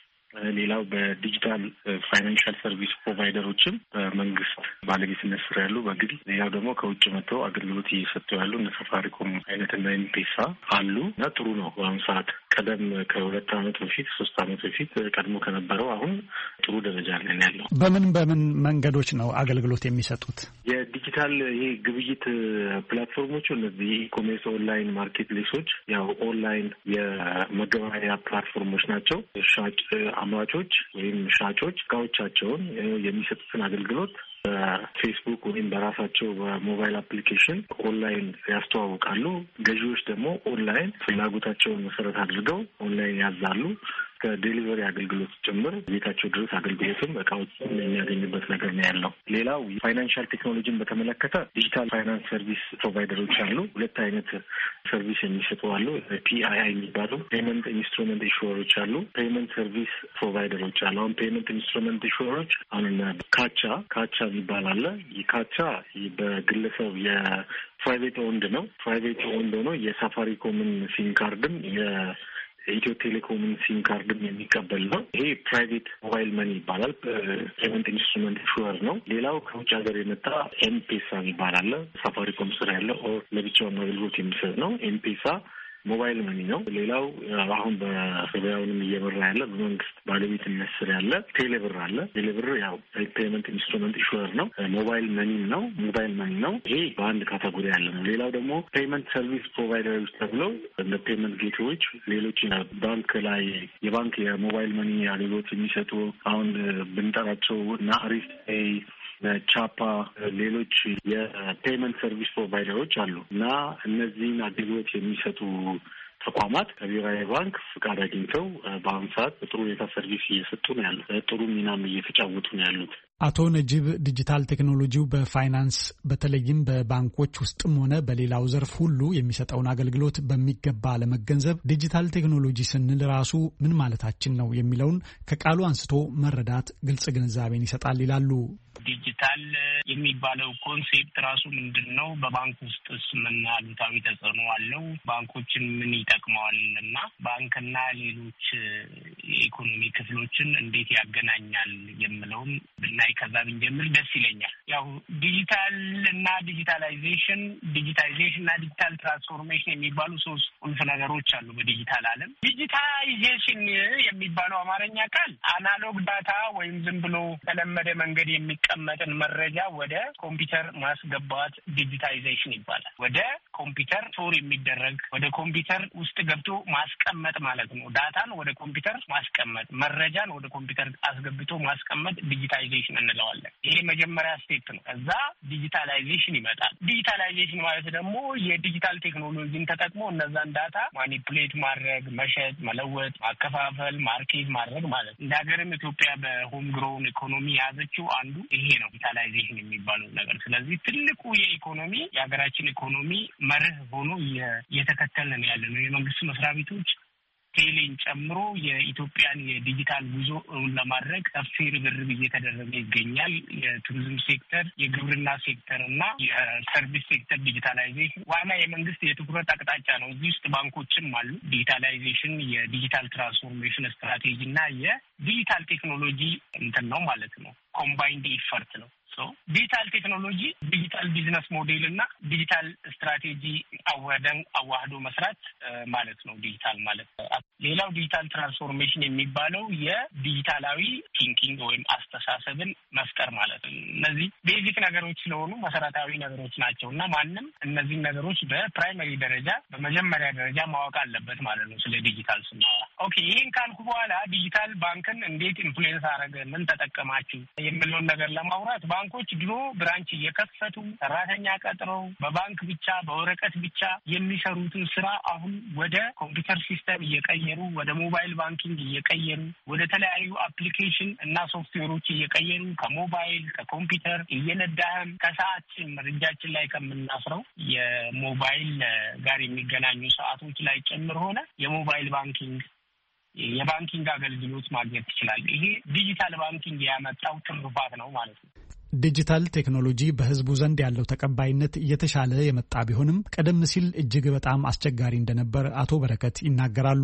ሌላው በዲጂታል ፋይናንሻል ሰርቪስ ፕሮቫይደሮችም በመንግስት ባለቤትነት ስር ያሉ በግል፣ ሌላው ደግሞ ከውጭ መጥተው አገልግሎት እየሰጡ ያሉ እነ ሳፋሪኮም አይነትና ኤም-ፔሳ አሉ እና ጥሩ ነው። በአሁኑ ሰዓት ቀደም ከ2 ዓመት በፊት 3 ዓመት በፊት ቀድሞ ከነበረው አሁን ጥሩ ደረጃ ላይ ያለው። በምን መንገዶች ነው አገልግሎት የሚሰጡት? የዲጂታል ይሄ ግብይት ፕላትፎርሞቹ እነዚህ ኢኮሜርስ ኦንላይን ማርኬት ፕሌሶች ያው ኦንላይን የመገበያያ ፕላትፎርሞች ናቸው። ሻጭ አምራቾች ወይም ሻጮች እቃዎቻቸውን የሚሰጡትን አገልግሎት በፌስቡክ ወይም በራሳቸው በሞባይል አፕሊኬሽን ኦንላይን ያስተዋውቃሉ። ገዢዎች ደግሞ ኦንላይን ፍላጎታቸውን መሰረት አድርገው ኦንላይን ያዛሉ። ከዴሊቨሪ አገልግሎት ጭምር ቤታቸው ድረስ አገልግሎትም እቃዎችን የሚያገኙበት ነገር ነው ያለው። ሌላው ፋይናንሻል ቴክኖሎጂን በተመለከተ ዲጂታል ፋይናንስ ሰርቪስ ፕሮቫይደሮች አሉ። 2 አይነት ሰርቪስ የሚሰጡ አሉ። PII የሚባሉ ፔመንት ኢንስትሩመንት ኢንሹረሮች አሉ። ፔመንት ሰርቪስ ፕሮቫይደሮች አሉ። አሁን ፔመንት ኢንስትሩመንት ኢንሹረሮች አሁን ካቻ የሚባል አለ። ካቻ በግለሰብ የፕራይቬት ኦንድ ነው። ፕራይቬት ኦንድ ሆኖ የሳፋሪኮምን ሲም ካርድም የኢትዮ ቴሌኮምን ሲም ካርድም የሚቀበል ነው። ይሄ ፕራይቬት ሞባይል መኒ ይባላል። ፔመንት ኢንስትሩመንት ኢንሹረር ነው። ሌላው ከውጭ ሀገር የመጣ ኤም-ፔሳ የሚባል አለ። ሳፋሪኮም ስር ያለ ለብቻውን አገልግሎት የሚሰጥ ነው። ኤም-ፔሳ ሞባይል መኒ ነው። ሌላው አሁን በገበያውንም እየመራ ያለ በመንግስት ባለቤትነት ስር ያለ ቴሌብር አለ። ቴሌብር ያው ፔመንት ኢንስትሩመንት ኢንሹረር ነው። ሞባይል መኒ ነው። ይሄ በአንድ ካቴጎሪ ያለ ነው። ሌላው ደግሞ ፔመንት ሰርቪስ ፕሮቫይደሮች ተብለው እንደ ፔመንት ጌትዌዎች፣ ሌሎች ባንክ ላይ የባንክ የሞባይል መኒ አገልግሎት የሚሰጡ አሁን ብንጠራቸው እና አሪፍ ቻፓ ሌሎች የፔመንት ሰርቪስ ፕሮቫይደሮች አሉ እና እነዚህን አገልግሎት የሚሰጡ ተቋማት ከብሔራዊ ባንክ ፍቃድ አግኝተው በአሁኑ ሰዓት በጥሩ ሁኔታ ሰርቪስ እየሰጡ ነው ያሉት። ጥሩ ሚናም እየተጫወቱ ነው ያሉት። አቶ ነጂብ ዲጂታል ቴክኖሎጂው በፋይናንስ በተለይም በባንኮች ውስጥም ሆነ በሌላው ዘርፍ ሁሉ የሚሰጠውን አገልግሎት በሚገባ ለመገንዘብ ዲጂታል ቴክኖሎጂ ስንል ራሱ ምን ማለታችን ነው የሚለውን ከቃሉ አንስቶ መረዳት ግልጽ ግንዛቤን ይሰጣል ይላሉ። ዲጂታል የሚባለው ኮንሴፕት ራሱ ምንድን ነው? በባንክ ውስጥስ ምን አሉታዊ ተጽዕኖ አለው? ባንኮችን ምን ይጠቅመዋል? እና ባንክና ሌሎች የኢኮኖሚ ክፍሎችን እንዴት ያገናኛል የምለውን ብናይ ከዛ ብንጀምር ደስ ይለኛል። ያው ዲጂታል እና ዲጂታላይዜሽን እና ዲጂታል ትራንስፎርሜሽን የሚባሉ 3 ቁልፍ ነገሮች አሉ በዲጂታል ዓለም። ዲጂታላይዜሽን የሚባለው አማርኛ ቃል አናሎግ ዳታ ወይም ዝም ብሎ ተለመደ መንገድ የሚቀመጥን መረጃ ወደ ኮምፒውተር ማስገባት ዲጂታይዜሽን ይባላል። ወደ ኮምፒውተር ስቶር የሚደረግ ወደ ኮምፒውተር ውስጥ ገብቶ ማስቀመጥ ማለት ነው። ዳታን ወደ ኮምፒውተር ማስቀመጥ፣ መረጃን ወደ ኮምፒውተር አስገብቶ ማስቀመጥ ዲጂታይዜሽን እንለዋለን። ይሄ መጀመሪያ ስቴፕ ነው። ከዛ ዲጂታላይዜሽን ይመጣል። ዲጂታላይዜሽን ማለት ደግሞ የዲጂታል ቴክኖሎጂን ተጠቅሞ እነዛን ዳታ ማኒፑሌት ማድረግ፣ መሸጥ፣ መለወጥ፣ ማከፋፈል፣ ማርኬት ማድረግ ማለት ነው። እንደ ሀገርም ኢትዮጵያ በሆም ግሮውን ኢኮኖሚ የያዘችው አንዱ ይሄ ነው ዲጂታላይዜሽን የሚባለው ነገር። ስለዚህ ትልቁ የኢኮኖሚ የሀገራችን ኢኮኖሚ መርህ ሆኖ እየተከተልን ያለ ነው። የመንግስት መስሪያ ቤቶች ቴሌን ጨምሮ የኢትዮጵያን የዲጂታል ጉዞ እውን ለማድረግ ሰፊ ርብርብ እየተደረገ ይገኛል። የቱሪዝም ሴክተር፣ የግብርና ሴክተር እና የሰርቪስ ሴክተር ዲጂታላይዜሽን ዋና የመንግስት የትኩረት አቅጣጫ ነው። እዚህ ውስጥ ባንኮችም አሉ። ዲጂታላይዜሽን የዲጂታል ትራንስፎርሜሽን ስትራቴጂ እና የዲጂታል ቴክኖሎጂ እንትን ነው ማለት ነው። ኮምባይንድ ኢፈርት ነው። ዲጂታል ቴክኖሎጂ ዲጂታል ቢዝነስ ሞዴል እና ዲጂታል ስትራቴጂ አዋህዶ መስራት ማለት ነው ዲጂታል ማለት። ሌላው ዲጂታል ትራንስፎርሜሽን የሚባለው የዲጂታላዊ ቲንኪንግ ወይም አስተሳሰብን መፍጠር ማለት ነው። እነዚህ ቤዚክ ነገሮች ስለሆኑ መሰረታዊ ነገሮች ናቸው እና ማንም እነዚህ ነገሮች በፕራይመሪ ደረጃ በመጀመሪያ ደረጃ ማወቅ አለበት ማለት ነው ስለ ዲጂታል ስናወራ። ኦኬ፣ ይሄን ካልኩ በኋላ ዲጂታል ባንክን እንዴት ኢንፍሉዌንስ አረገ ምን ተጠቀማችሁ የሚለውን ነገር ለማውራት ባንኮች ድሮ ብራንች እየከፈቱ ሰራተኛ ቀጥረው በባንክ ብቻ በወረቀት ብቻ የሚሰሩትን ስራ አሁን ወደ ኮምፒውተር ሲስተም እየቀየሩ ወደ ሞባይል ባንኪንግ እየቀየሩ ወደ ተለያዩ አፕሊኬሽን እና ሶፍትዌሮች እየቀየሩ ከሞባይል ከኮምፒውተር እየነዳህም ከሰዓት እጃችን ላይ ከምናስረው የሞባይል ጋር የሚገናኙ ሰዓቶች ላይ ጭምር ሆነ የሞባይል ባንኪንግ የባንኪንግ አገልግሎት ማግኘት ይችላል። ይሄ ዲጂታል ባንኪንግ ያመጣው ትሩፋት ነው ማለት ነው። ዲጂታል ቴክኖሎጂ በህዝቡ ዘንድ ያለው ተቀባይነት እየተሻለ የመጣ ቢሆንም ቀደም ሲል እጅግ በጣም አስቸጋሪ እንደነበር አቶ በረከት ይናገራሉ።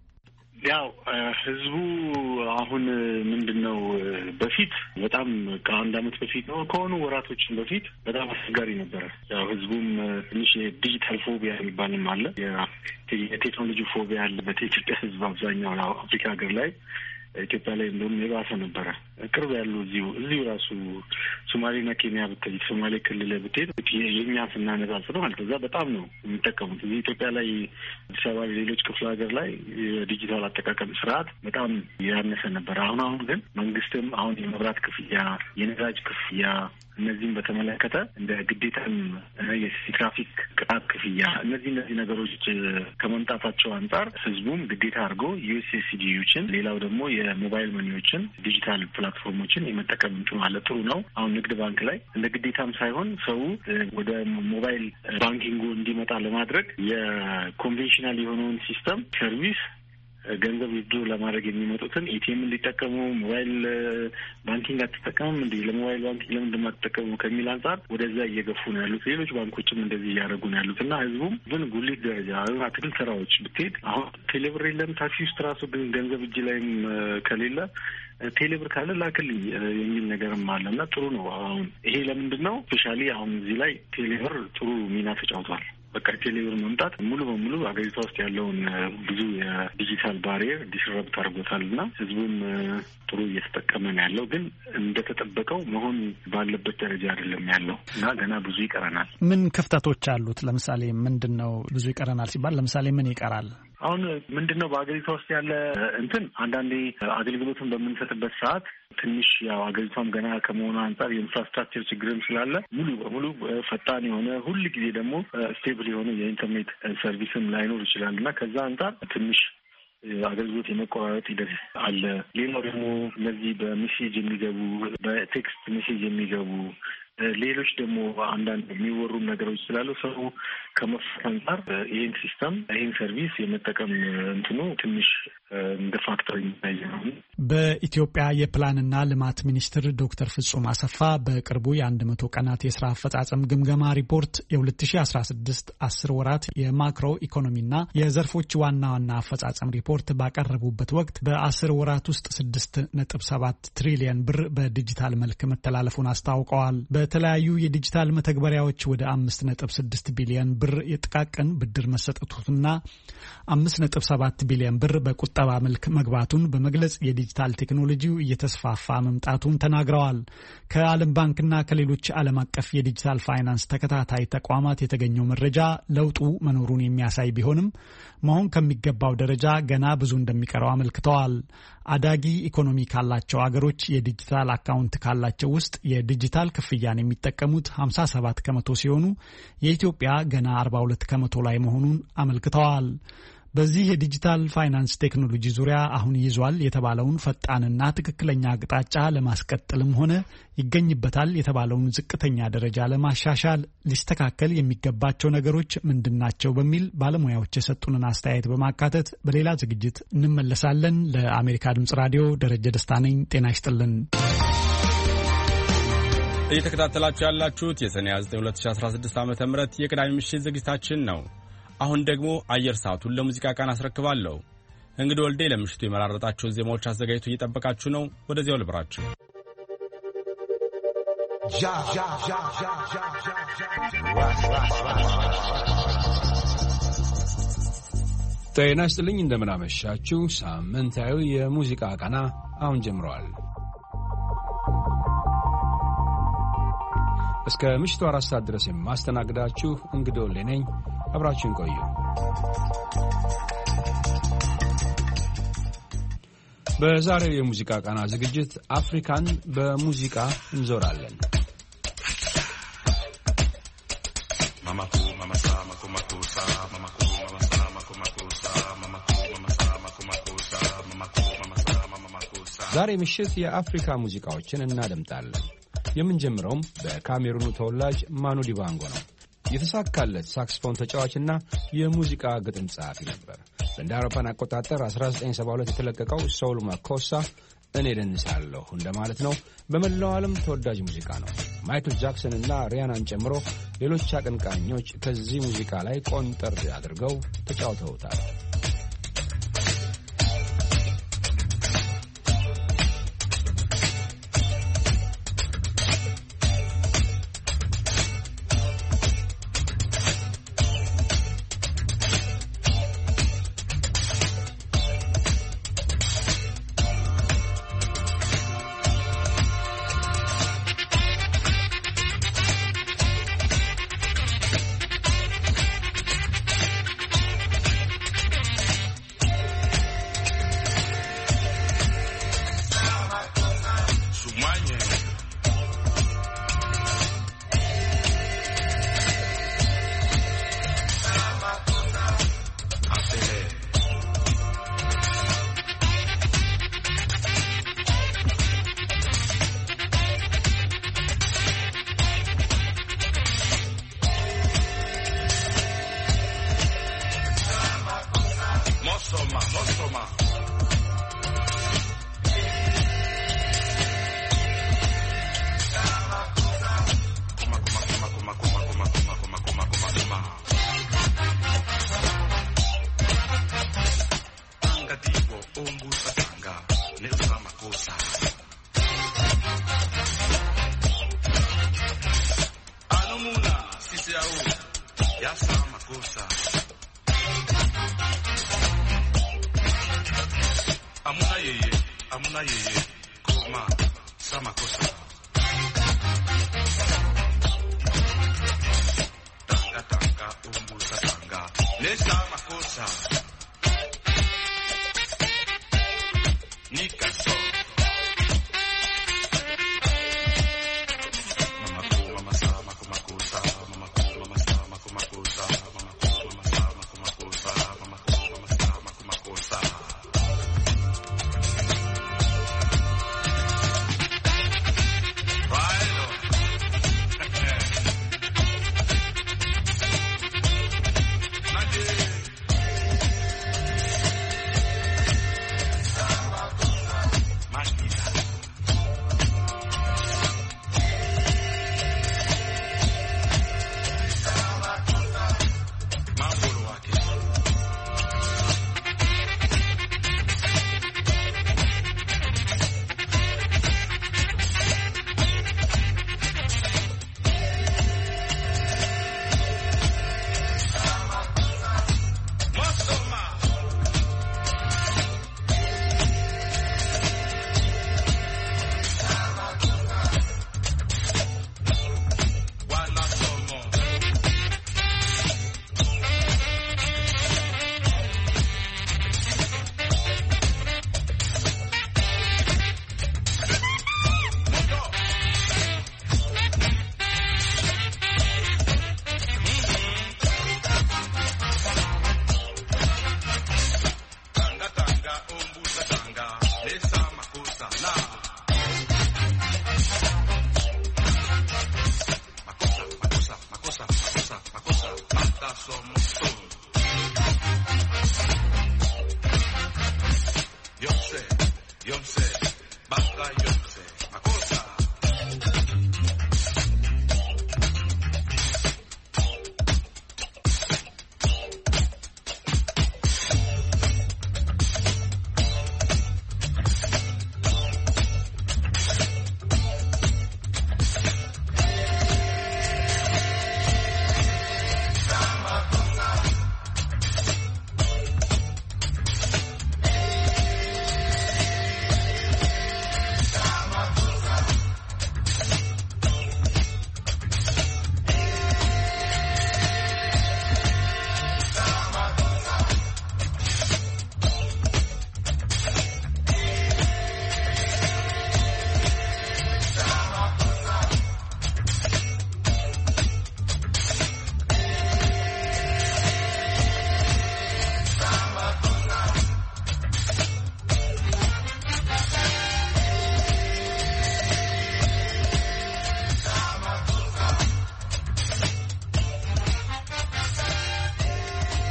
ያው ህዝቡ አሁን ምንድነው በፊት በጣም ከአንድ አመት በፊት ነው ከሆኑ ወራቶችን በፊት በጣም አስቸጋሪ ነበር። ያው ህዝቡም ትንሽ የዲጂታል ፎቢያ የሚባልም አለ፣ የቴክኖሎጂ ፎቢያ አለ በኢትዮጵያ ህዝብ አብዛኛው ያው አፍሪካ ሀገር ላይ ኢትዮጵያ ላይ እንደውም የባሰ ነበረ። ቅርብ ያሉ እዚሁ ራሱ ሶማሌና ኬንያ ብትሄድ ሶማሌ ክልል ብትሄድ የኛ ስናነጻጽር ማለት እዛ በጣም ነው የሚጠቀሙት። እዚህ ኢትዮጵያ ላይ አዲስ አበባ ሌሎች ክፍለ ሀገር ላይ የዲጂታል አጠቃቀም ስርዓት በጣም ያነሰ ነበር። አሁን ግን መንግስትም አሁን የመብራት ክፍያ፣ የነዳጅ ክፍያ እነዚህም በተመለከተ እንደ ግዴታም የትራፊክ ቅጣት ክፍያ እነዚህ ነገሮች ከመምጣታቸው አንጻር ህዝቡም ግዴታ አድርጎ ዩኤስኤስዲዎችን ሌላው ደግሞ የሞባይል መኒዎችን ዲጂታል ፕላትፎርሞችን የመጠቀም ማለት ጥሩ ነው። አሁን ንግድ ባንክ ላይ እንደ ግዴታም ሳይሆን ሰው ወደ ሞባይል ባንኪንጉ እንዲመጣ ለማድረግ የኮንቬንሽናል የሆነውን ሲስተም ሰርቪስ ገንዘብ ዊዝድሮ ለማድረግ የሚመጡትን ኤቲኤም እንዲጠቀሙ ሞባይል ባንኪንግ አትጠቀሙም እንዴ ለሞባይል ባንኪንግ ለምን እንደማትጠቀሙ ከሚል አንጻር ወደዛ እየገፉ ነው ያሉት። ሌሎች ባንኮችም እንደዚህ እያደረጉ ነው ያሉት እና ህዝቡም ግን ጉሊት ደረጃ አትክልት ስራዎች ብትሄድ አሁን ቴሌብር የለም ታክሲ ውስጥ ራሱ ግን ገንዘብ እጅ ላይም ከሌለ ቴሌብር ካለ ላክልኝ የሚል ነገርም አለ እና ጥሩ ነው። አሁን ይሄ ለምንድን ነው ስፔሻሊ አሁን እዚህ ላይ ቴሌብር ጥሩ ሚና ተጫውቷል። በቃ ቴሌብር መምጣት ሙሉ በሙሉ አገሪቷ ውስጥ ያለውን ብዙ የዲጂታል ባሪየር ዲስረፕት አድርጎታል እና ህዝቡም ጥሩ እየተጠቀመ ነው ያለው። ግን እንደተጠበቀው መሆን ባለበት ደረጃ አይደለም ያለው እና ገና ብዙ ይቀረናል። ምን ክፍተቶች አሉት? ለምሳሌ ምንድን ነው ብዙ ይቀረናል ሲባል ለምሳሌ ምን ይቀራል? አሁን ምንድን ነው በአገሪቷ ውስጥ ያለ አንዳንዴ አገልግሎትን በምንሰጥበት ሰዓት ትንሽ ያው አገሪቷም ገና ከመሆኑ አንጻር የኢንፍራስትራክቸር ችግርም ስላለ ሙሉ በሙሉ ፈጣን የሆነ ሁል ጊዜ ደግሞ ስቴብል የሆነ የኢንተርኔት ሰርቪስም ላይኖር ይችላል እና ከዛ አንጻር ትንሽ አገልግሎት የመቆራረጥ ሂደት አለ። ሌላው ደግሞ እነዚህ በሜሴጅ የሚገቡ በቴክስት ሜሴጅ የሚገቡ ሌሎች ደግሞ አንዳንድ የሚወሩ ነገሮች ስላሉ ሰው ከመፍታት አንጻር ይህን ሲስተም ይህን ሰርቪስ የመጠቀም እንትኑ ትንሽ እንደ ፋክተር የሚታይ ነው። በኢትዮጵያ የፕላንና ልማት ሚኒስትር ዶክተር ፍጹም አሰፋ በቅርቡ የ100 ቀናት የስራ አፈጻጸም ግምገማ ሪፖርት የ2016 10 ወራት የማክሮ ኢኮኖሚና የዘርፎች ዋና ዋና አፈጻጸም ሪፖርት ባቀረቡበት ወቅት በ10 ወራት ውስጥ 6.7 ትሪሊየን ብር በዲጂታል መልክ መተላለፉን አስታውቀዋል። በተለያዩ የዲጂታል መተግበሪያዎች ወደ 5.6 ቢሊዮን ብር የጥቃቅን ብድር መሰጠቱና 5.7 ቢሊዮን ብር በቁጠባ መልክ መግባቱን በመግለጽ የዲጂታል ቴክኖሎጂው እየተስፋፋ መምጣቱን ተናግረዋል። ከዓለም ባንክና ከሌሎች ዓለም አቀፍ የዲጂታል ፋይናንስ ተከታታይ ተቋማት የተገኘው መረጃ ለውጡ መኖሩን የሚያሳይ ቢሆንም መሆን ከሚገባው ደረጃ ገና ብዙ እንደሚቀረው አመልክተዋል። አዳጊ ኢኮኖሚ ካላቸው አገሮች የዲጂታል አካውንት ካላቸው ውስጥ የዲጂታል ክፍያን የሚጠቀሙት 57 ከመቶ ሲሆኑ የኢትዮጵያ ገና 42 ከመቶ ላይ መሆኑን አመልክተዋል። በዚህ የዲጂታል ፋይናንስ ቴክኖሎጂ ዙሪያ አሁን ይዟል የተባለውን ፈጣንና ትክክለኛ አቅጣጫ ለማስቀጠልም ሆነ ይገኝበታል የተባለውን ዝቅተኛ ደረጃ ለማሻሻል ሊስተካከል የሚገባቸው ነገሮች ምንድናቸው በሚል ባለሙያዎች የሰጡንን አስተያየት በማካተት በሌላ ዝግጅት እንመለሳለን። ለአሜሪካ ድምጽ ራዲዮ ደረጀ ደስታ ነኝ። ጤና ይስጥልን። እየተከታተላችሁ ያላችሁት የሰኔ 9 2016 ዓ.ም የቅዳሜ ምሽት ዝግጅታችን ነው። አሁን ደግሞ አየር ሰዓቱን ለሙዚቃ ቃና አስረክባለሁ። እንግዲህ ወልዴ ለምሽቱ የመራረጣቸውን ዜማዎች አዘጋጅቶ እየጠበቃችሁ ነው። ወደዚያው ልብራችሁ። ጤና ይስጥልኝ፣ እንደምናመሻችሁ። ሳምንታዊ የሙዚቃ ቃና አሁን ጀምረዋል። እስከ ምሽቱ 4 ሰዓት ድረስ የማስተናግዳችሁ እንግዲህ ወልዴ ነኝ። አብራችሁን ቆዩ። በዛሬው የሙዚቃ ቃና ዝግጅት አፍሪካን በሙዚቃ እንዞራለን። ዛሬ ምሽት የአፍሪካ ሙዚቃዎችን እናደምጣለን። የምንጀምረውም በካሜሩኑ ተወላጅ ማኑ ዲባንጎ ነው። የተሳካለት ሳክስፎን ተጫዋችና የሙዚቃ ግጥም ጸሐፊ ነበር። እንደ አውሮፓን አቆጣጠር 1972 የተለቀቀው ሶል ማኮሳ እኔ ደንሳለሁ እንደማለት ነው። በመላው ዓለም ተወዳጅ ሙዚቃ ነው። ማይክል ጃክሰን እና ሪያናን ጨምሮ ሌሎች አቀንቃኞች ከዚህ ሙዚቃ ላይ ቆንጠር አድርገው ተጫውተውታል።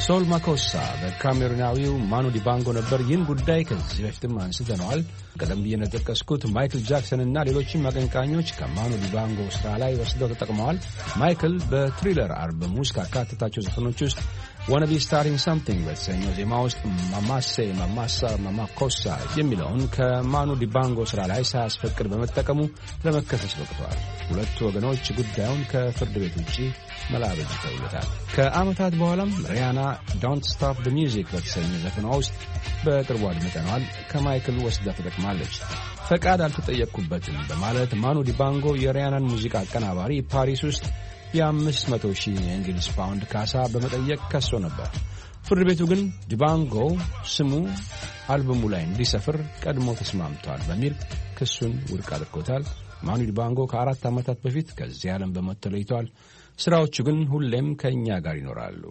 ሶል ማኮሳ በካሜሩናዊው ማኑ ዲባንጎ ነበር። ይህን ጉዳይ ከዚህ በፊትም አንስተነዋል። ቀደም ብዬ እንደጠቀስኩት ማይክል ጃክሰን እና ሌሎችም አቀንቃኞች ከማኑ ዲባንጎ ስራ ላይ ወስደው ተጠቅመዋል። ማይክል በትሪለር አልበም ውስጥ ካካተታቸው ዘፈኖች ውስጥ ዋና ቢ ስታርቲንግ ሳምቲንግ በተሰኘው ዜማ ውስጥ ማማሴ ማማሳ ማማኮሳ የሚለውን ከማኑ ዲባንጎ ስራ ላይ ሳያስፈቅድ በመጠቀሙ ለመከሰስ በቅተዋል። ሁለቱ ወገኖች ጉዳዩን ከፍርድ ቤት ውጪ መላበጅተውለታል። ከዓመታት በኋላም ሪያና ዶንት ስቶፕ ዘ ሚውዚክ በተሰኘ ዘፈኗ ውስጥ በቅርቡ አድምጠነዋል። ከማይክል ወስዳ ተጠቅማለች። ፈቃድ አልተጠየቅኩበትም በማለት ማኑ ዲባንጎ የሪያናን ሙዚቃ አቀናባሪ ፓሪስ ውስጥ የ500,000 የእንግሊዝ ፓውንድ ካሳ በመጠየቅ ከሶ ነበር። ፍርድ ቤቱ ግን ዲባንጎ ስሙ አልበሙ ላይ እንዲሰፍር ቀድሞ ተስማምቷል በሚል ክሱን ውድቅ አድርጎታል። ማኑ ዲባንጎ ከ4 ዓመታት በፊት ከዚህ ዓለም በሞት ተለይቷል። ስራዎቹ ግን ሁሌም ከእኛ ጋር ይኖራሉ።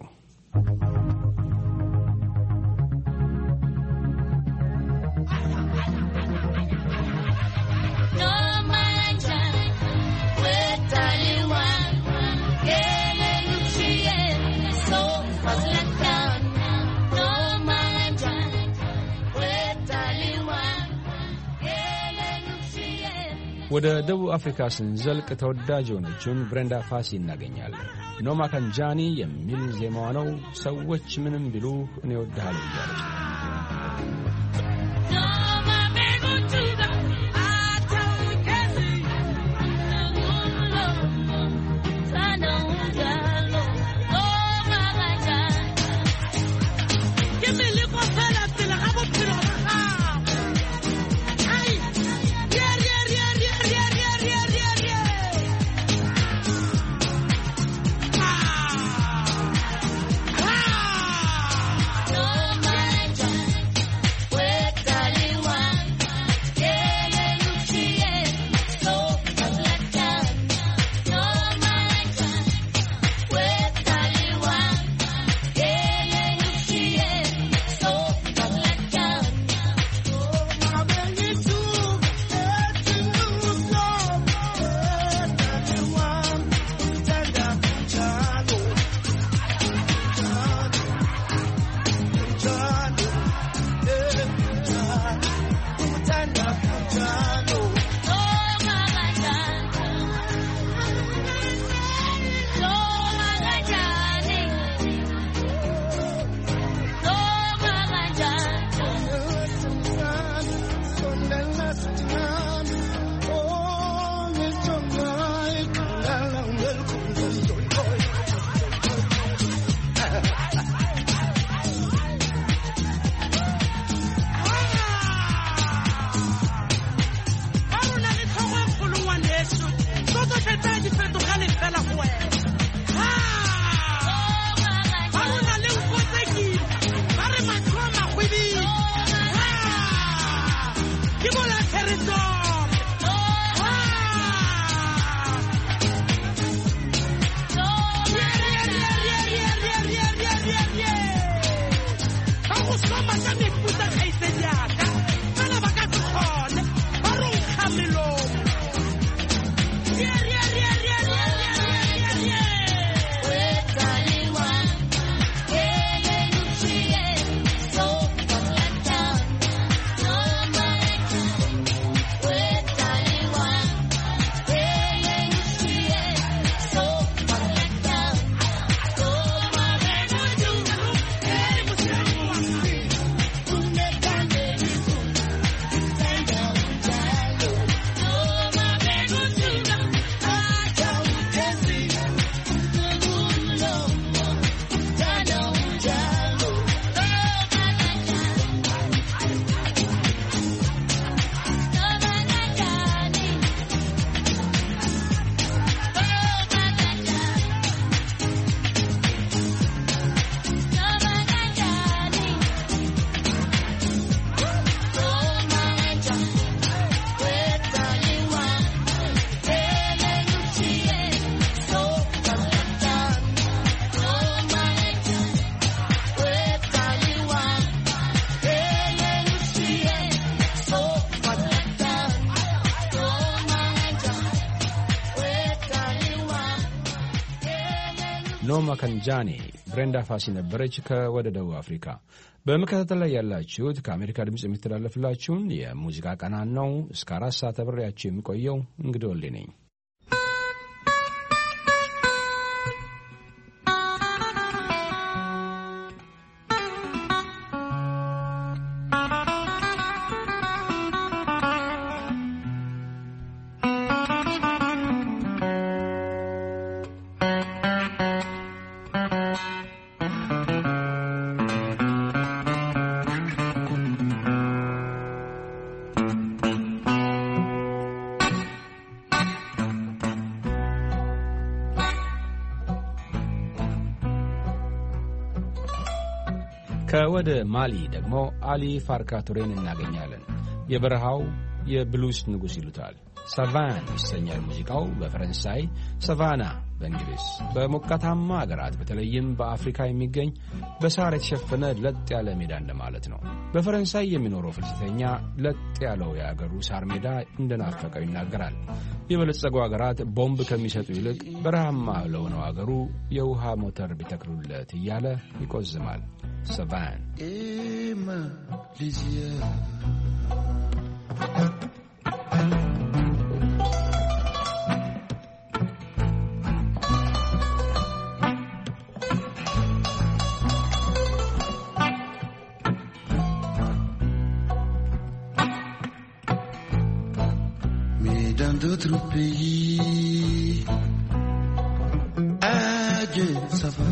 ወደ ደቡብ አፍሪካ ስንዘልቅ ተወዳጅ የሆነችውን ብሬንዳ ፋሲ እናገኛለን። ኖማ ካንጃኒ የሚል ዜማዋ ነው። ሰዎች ምንም ቢሉ እኔ እወድሃለሁ እያለች ነው። ኖማ ከንጃኔ ብሬንዳ ፋሲ ነበረች ከወደ ደቡብ አፍሪካ። በመከታተል ላይ ያላችሁት ከአሜሪካ ድምፅ የሚተላለፍላችሁን የሙዚቃ ቀናን ነው። እስከ 4 ሰዓት አብሬያችሁ የሚቆየው እንግዲህ ወልዴ ነኝ። ከወደ ማሊ ደግሞ አሊ ፋርካ ቱሬን እናገኛለን። የበረሃው የብሉስ ንጉሥ ይሉታል። ሳቫን ይሰኛል ሙዚቃው። በፈረንሳይ ሳቫና፣ በእንግሊዝ። በሞቃታማ አገራት በተለይም በአፍሪካ የሚገኝ በሳር የተሸፈነ ለጥ ያለ ሜዳ እንደማለት ነው። በፈረንሳይ የሚኖረው ፍልሰተኛ ለጥ ያለው የአገሩ ሳር ሜዳ እንደናፈቀው ይናገራል። የበለጸጉ አገራት ቦምብ ከሚሰጡ ይልቅ በረሃማ ለሆነው አገሩ የውሃ ሞተር ቢተክሉለት እያለ ይቆዝማል። ሳቫን d'autres pays, adieu, ça va.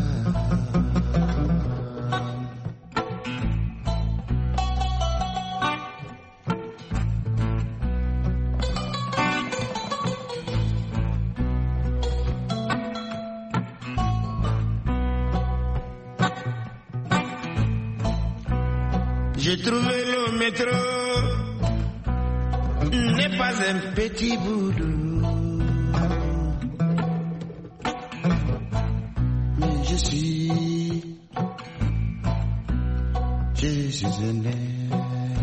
J'ai trouvé le métro. N'est pas un petit bout de l'eau, mais je suis un air.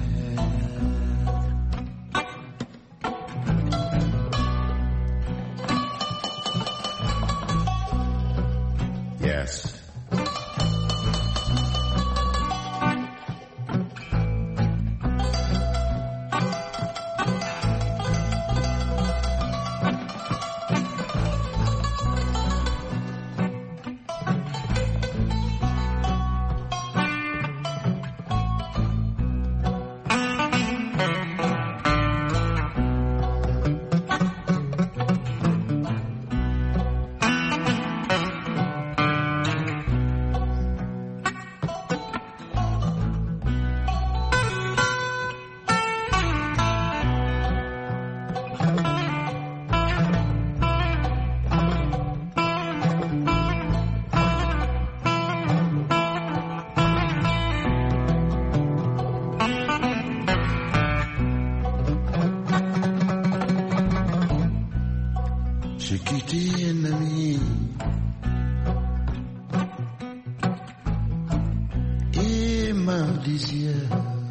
Yes. J'ai quitté un ami et ma désir.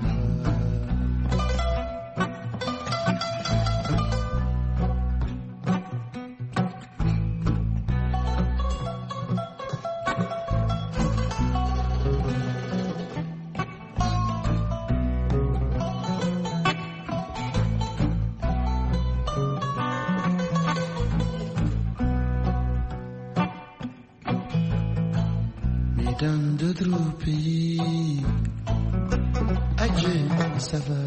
Dans d'autres pays, adieu, ça va.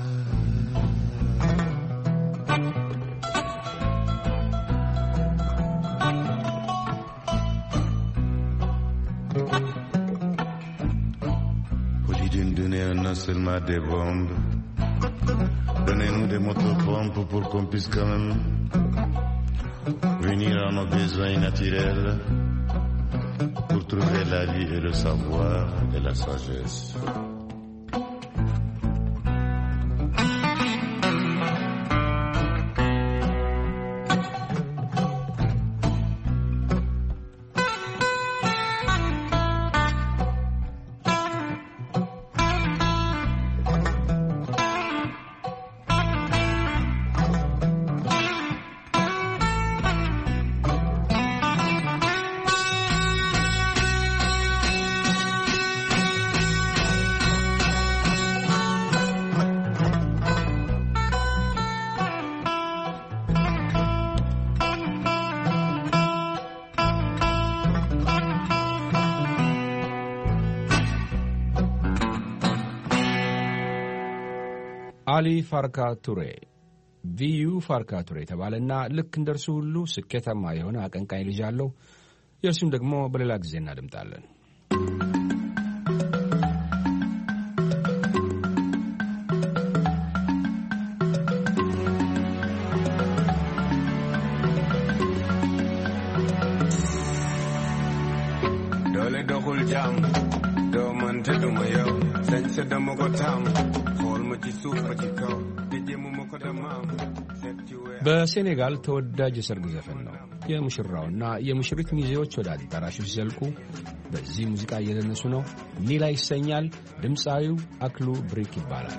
Au lieu de nous donner non seulement des bombes, donnez-nous des motopompes pour qu'on puisse quand même venir à nos besoins naturels. Pour trouver la vie et le savoir et la sagesse. አሊ ፋርካ ቱሬ ቪዩ ፋርካ ቱሬ የተባለና ልክ እንደርሱ ሁሉ ስኬታማ የሆነ አቀንቃኝ ልጅ አለው። የእርሱን ደግሞ በሌላ ጊዜ እናድምጣለን። ዶለ ዶኹል ጃም ዶመን ተዱመየው ሰንሰ ደሞጎታም ሆልመጂ ሱፍ መጂካው ደጀሙ መቆደማም በሴኔጋል ተወዳጅ የሰርግ ዘፈን ነው። የሙሽራውና የሙሽሪት ሚዜዎች ወደ አዳራሹ ሲዘልቁ በዚህ ሙዚቃ እየደነሱ ነው። ኒላ ይሰኛል። ድምፃዊው አክሉ ብሪክ ይባላል።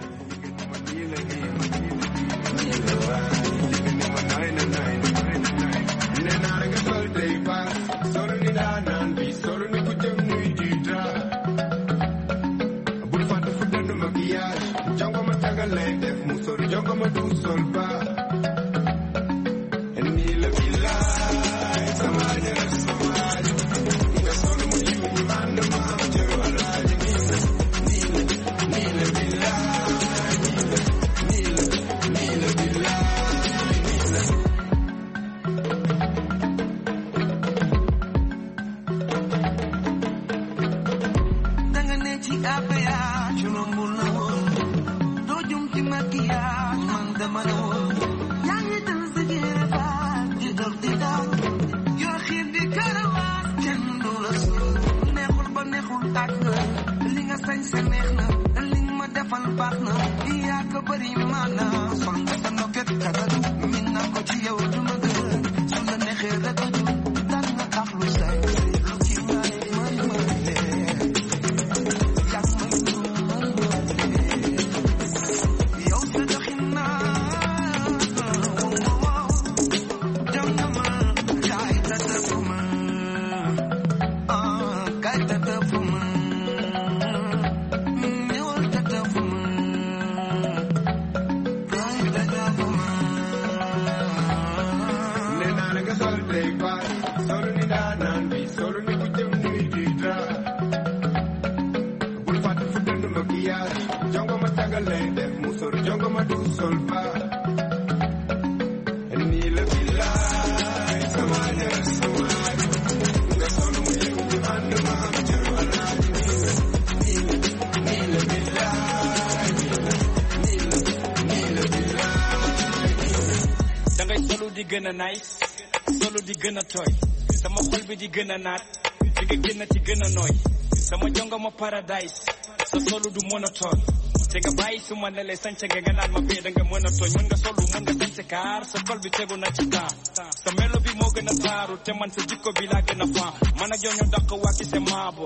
Nice solo di gëna toy sama xol bi di gëna naat fi nga gëna ci gëna noy sama jonga ma paradise sa solo du monotone te nga bàyyi suma ne lay sànce nga naan ma bee da nga mën a tooñ mën nga solu mën nga sànce kaar sa xol bi tegu na ci taa sa melo bi moo gën a taaru te man sa jikko bi laa gën a faa man ak yow ñoo dàq wàcc sa maabo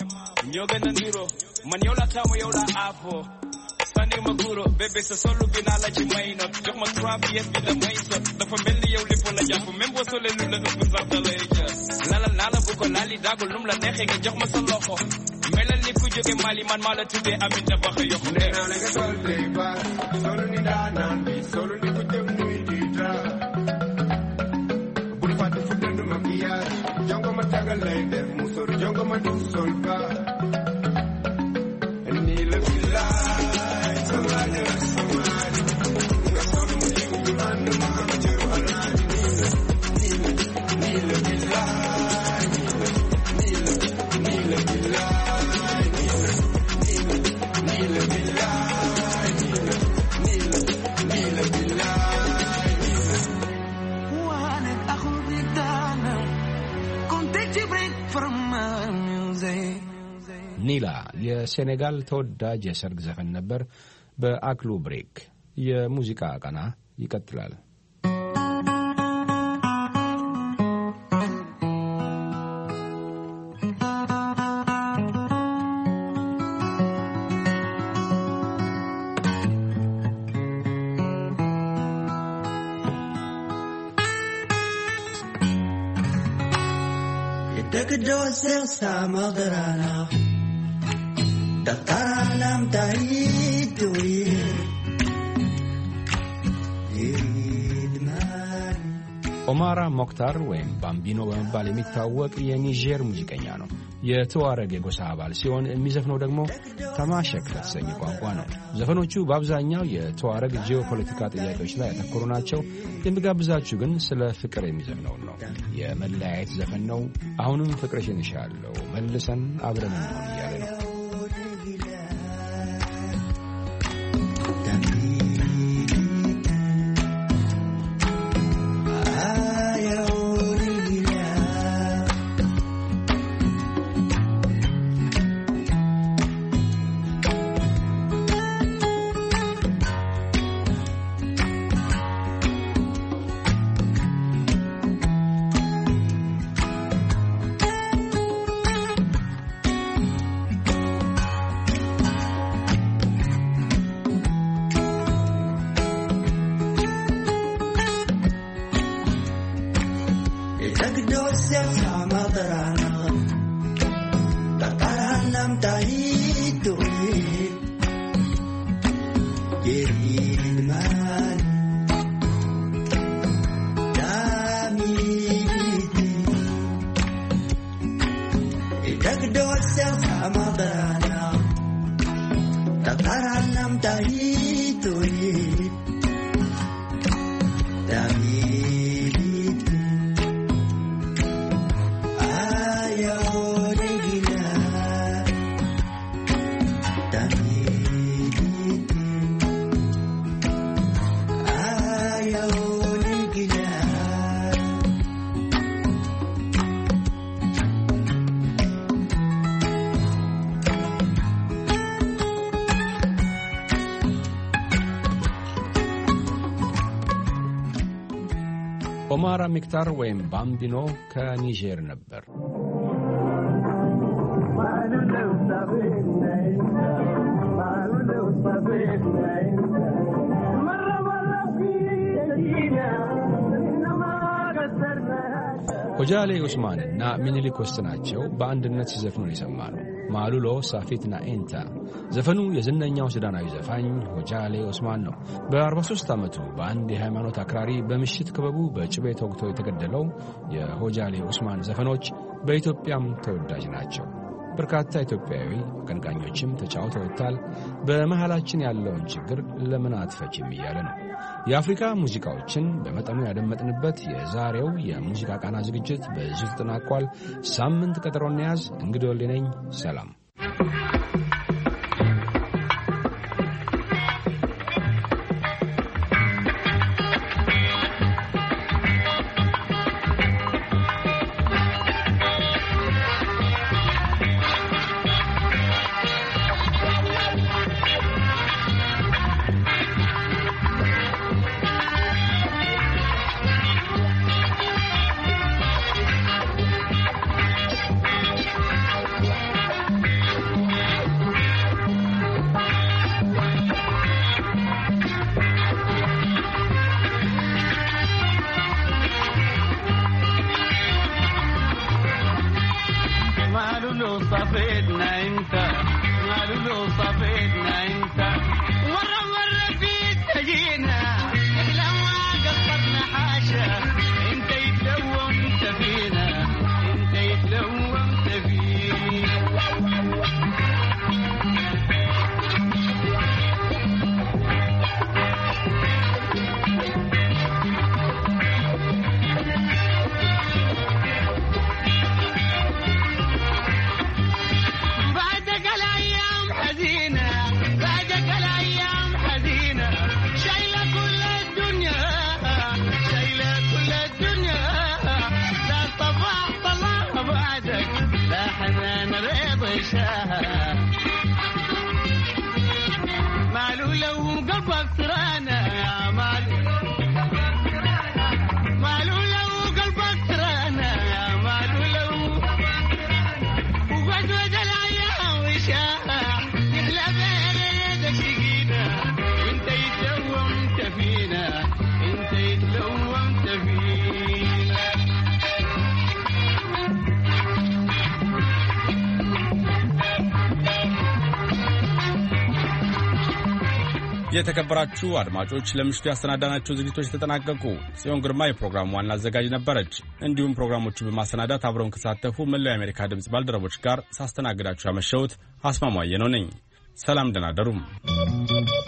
ñoo gën a niro man yow la taamu yow la aafoo sandi ma guro bébé sa solu bi naa la ci may not jox ma 3 pièces bi la may sot dafa mel ni yow lépp la jàpp même boo solee lu la ëpp sax da lay jël lalal naa la bu ko laali daagul lum la neexee nga jox ma sa loxo melal ni ku jóge Mali man maa la tuddee amin da bax yokku nee naa la nga sol tey ba solu ni daa naan bi solu ni ku jëm nuy di dra bul fàtte fu dënd maquillage jongo ma tagal lay def mu sor jongo ma du sol ba nii la billaay sama ñëw sama nga sol mu yiw ñu ànd ma am jëru alaaji nii la billaay nii la billaay nii la billaay nii la billaay wanna akhul bidana contact break from my music ኒላ የሴኔጋል ተወዳጅ የሰርግ ዘፈን ነበር። በአክሉ ብሬክ የሙዚቃ ቃና ይቀጥላል። ኦማራ ሞክታር ወይም ባምቢኖ በመባል የሚታወቅ የኒጀር ሙዚቀኛ ነው። የተዋረግ የጎሳ አባል ሲሆን የሚዘፍነው ደግሞ ተማሸክ የተሰኘ ቋንቋ ነው። ዘፈኖቹ በአብዛኛው የተዋረግ ጂኦፖለቲካ ጥያቄዎች ላይ ያተኮሩ ናቸው። የሚጋብዛችሁ ግን ስለ ፍቅር የሚዘፍነው ነው። የመለያየት ዘፈን ነው። አሁንም ፍቅርሽን እሻለሁ መልሰን አብረን እንሆን እያለ ነው። ኦማራ ሚክታር ወይም ባምቢኖ ከኒጀር ነበር። ሆጃሌ ኡስማን እና ሚኒሊክ ወስናቸው በአንድነት ሲዘፍኑ የሰማነው ማሉሎ ሳፊትና ኤንታ። ዘፈኑ የዝነኛው ሱዳናዊ ዘፋኝ ሆጃሌ ኡስማን ነው። በ43 ዓመቱ በአንድ የሃይማኖት አክራሪ በምሽት ክበቡ በጭቤ ተወግቶ የተገደለው የሆጃሌ ኡስማን ዘፈኖች በኢትዮጵያም ተወዳጅ ናቸው። በርካታ ኢትዮጵያዊ አቀንቃኞችም ተጫውተውታል። በመሃላችን ያለውን ችግር ለምን አትፈችም እያለ ነው። የአፍሪካ ሙዚቃዎችን በመጠኑ ያደመጥንበት የዛሬው የሙዚቃ ቃና ዝግጅት በዚሁ ተጠናቋል። ሳምንት ቀጠሮ እንያዝ። እንግዲህ ወልዴ ነኝ። ሰላም። የተከበራችሁ አድማጮች ለምሽቱ ያሰናዳናቸው ዝግጅቶች ተጠናቀቁ። ጽዮን ግርማ የፕሮግራሙ ዋና አዘጋጅ ነበረች። እንዲሁም ፕሮግራሞቹን በማሰናዳት አብረውን ከተሳተፉ መላው የአሜሪካ ድምጽ ባልደረቦች ጋር ሳስተናግዳችሁ ያመሸሁት አስማማየ ነው ነኝ። ሰላም ደህና ደሩ።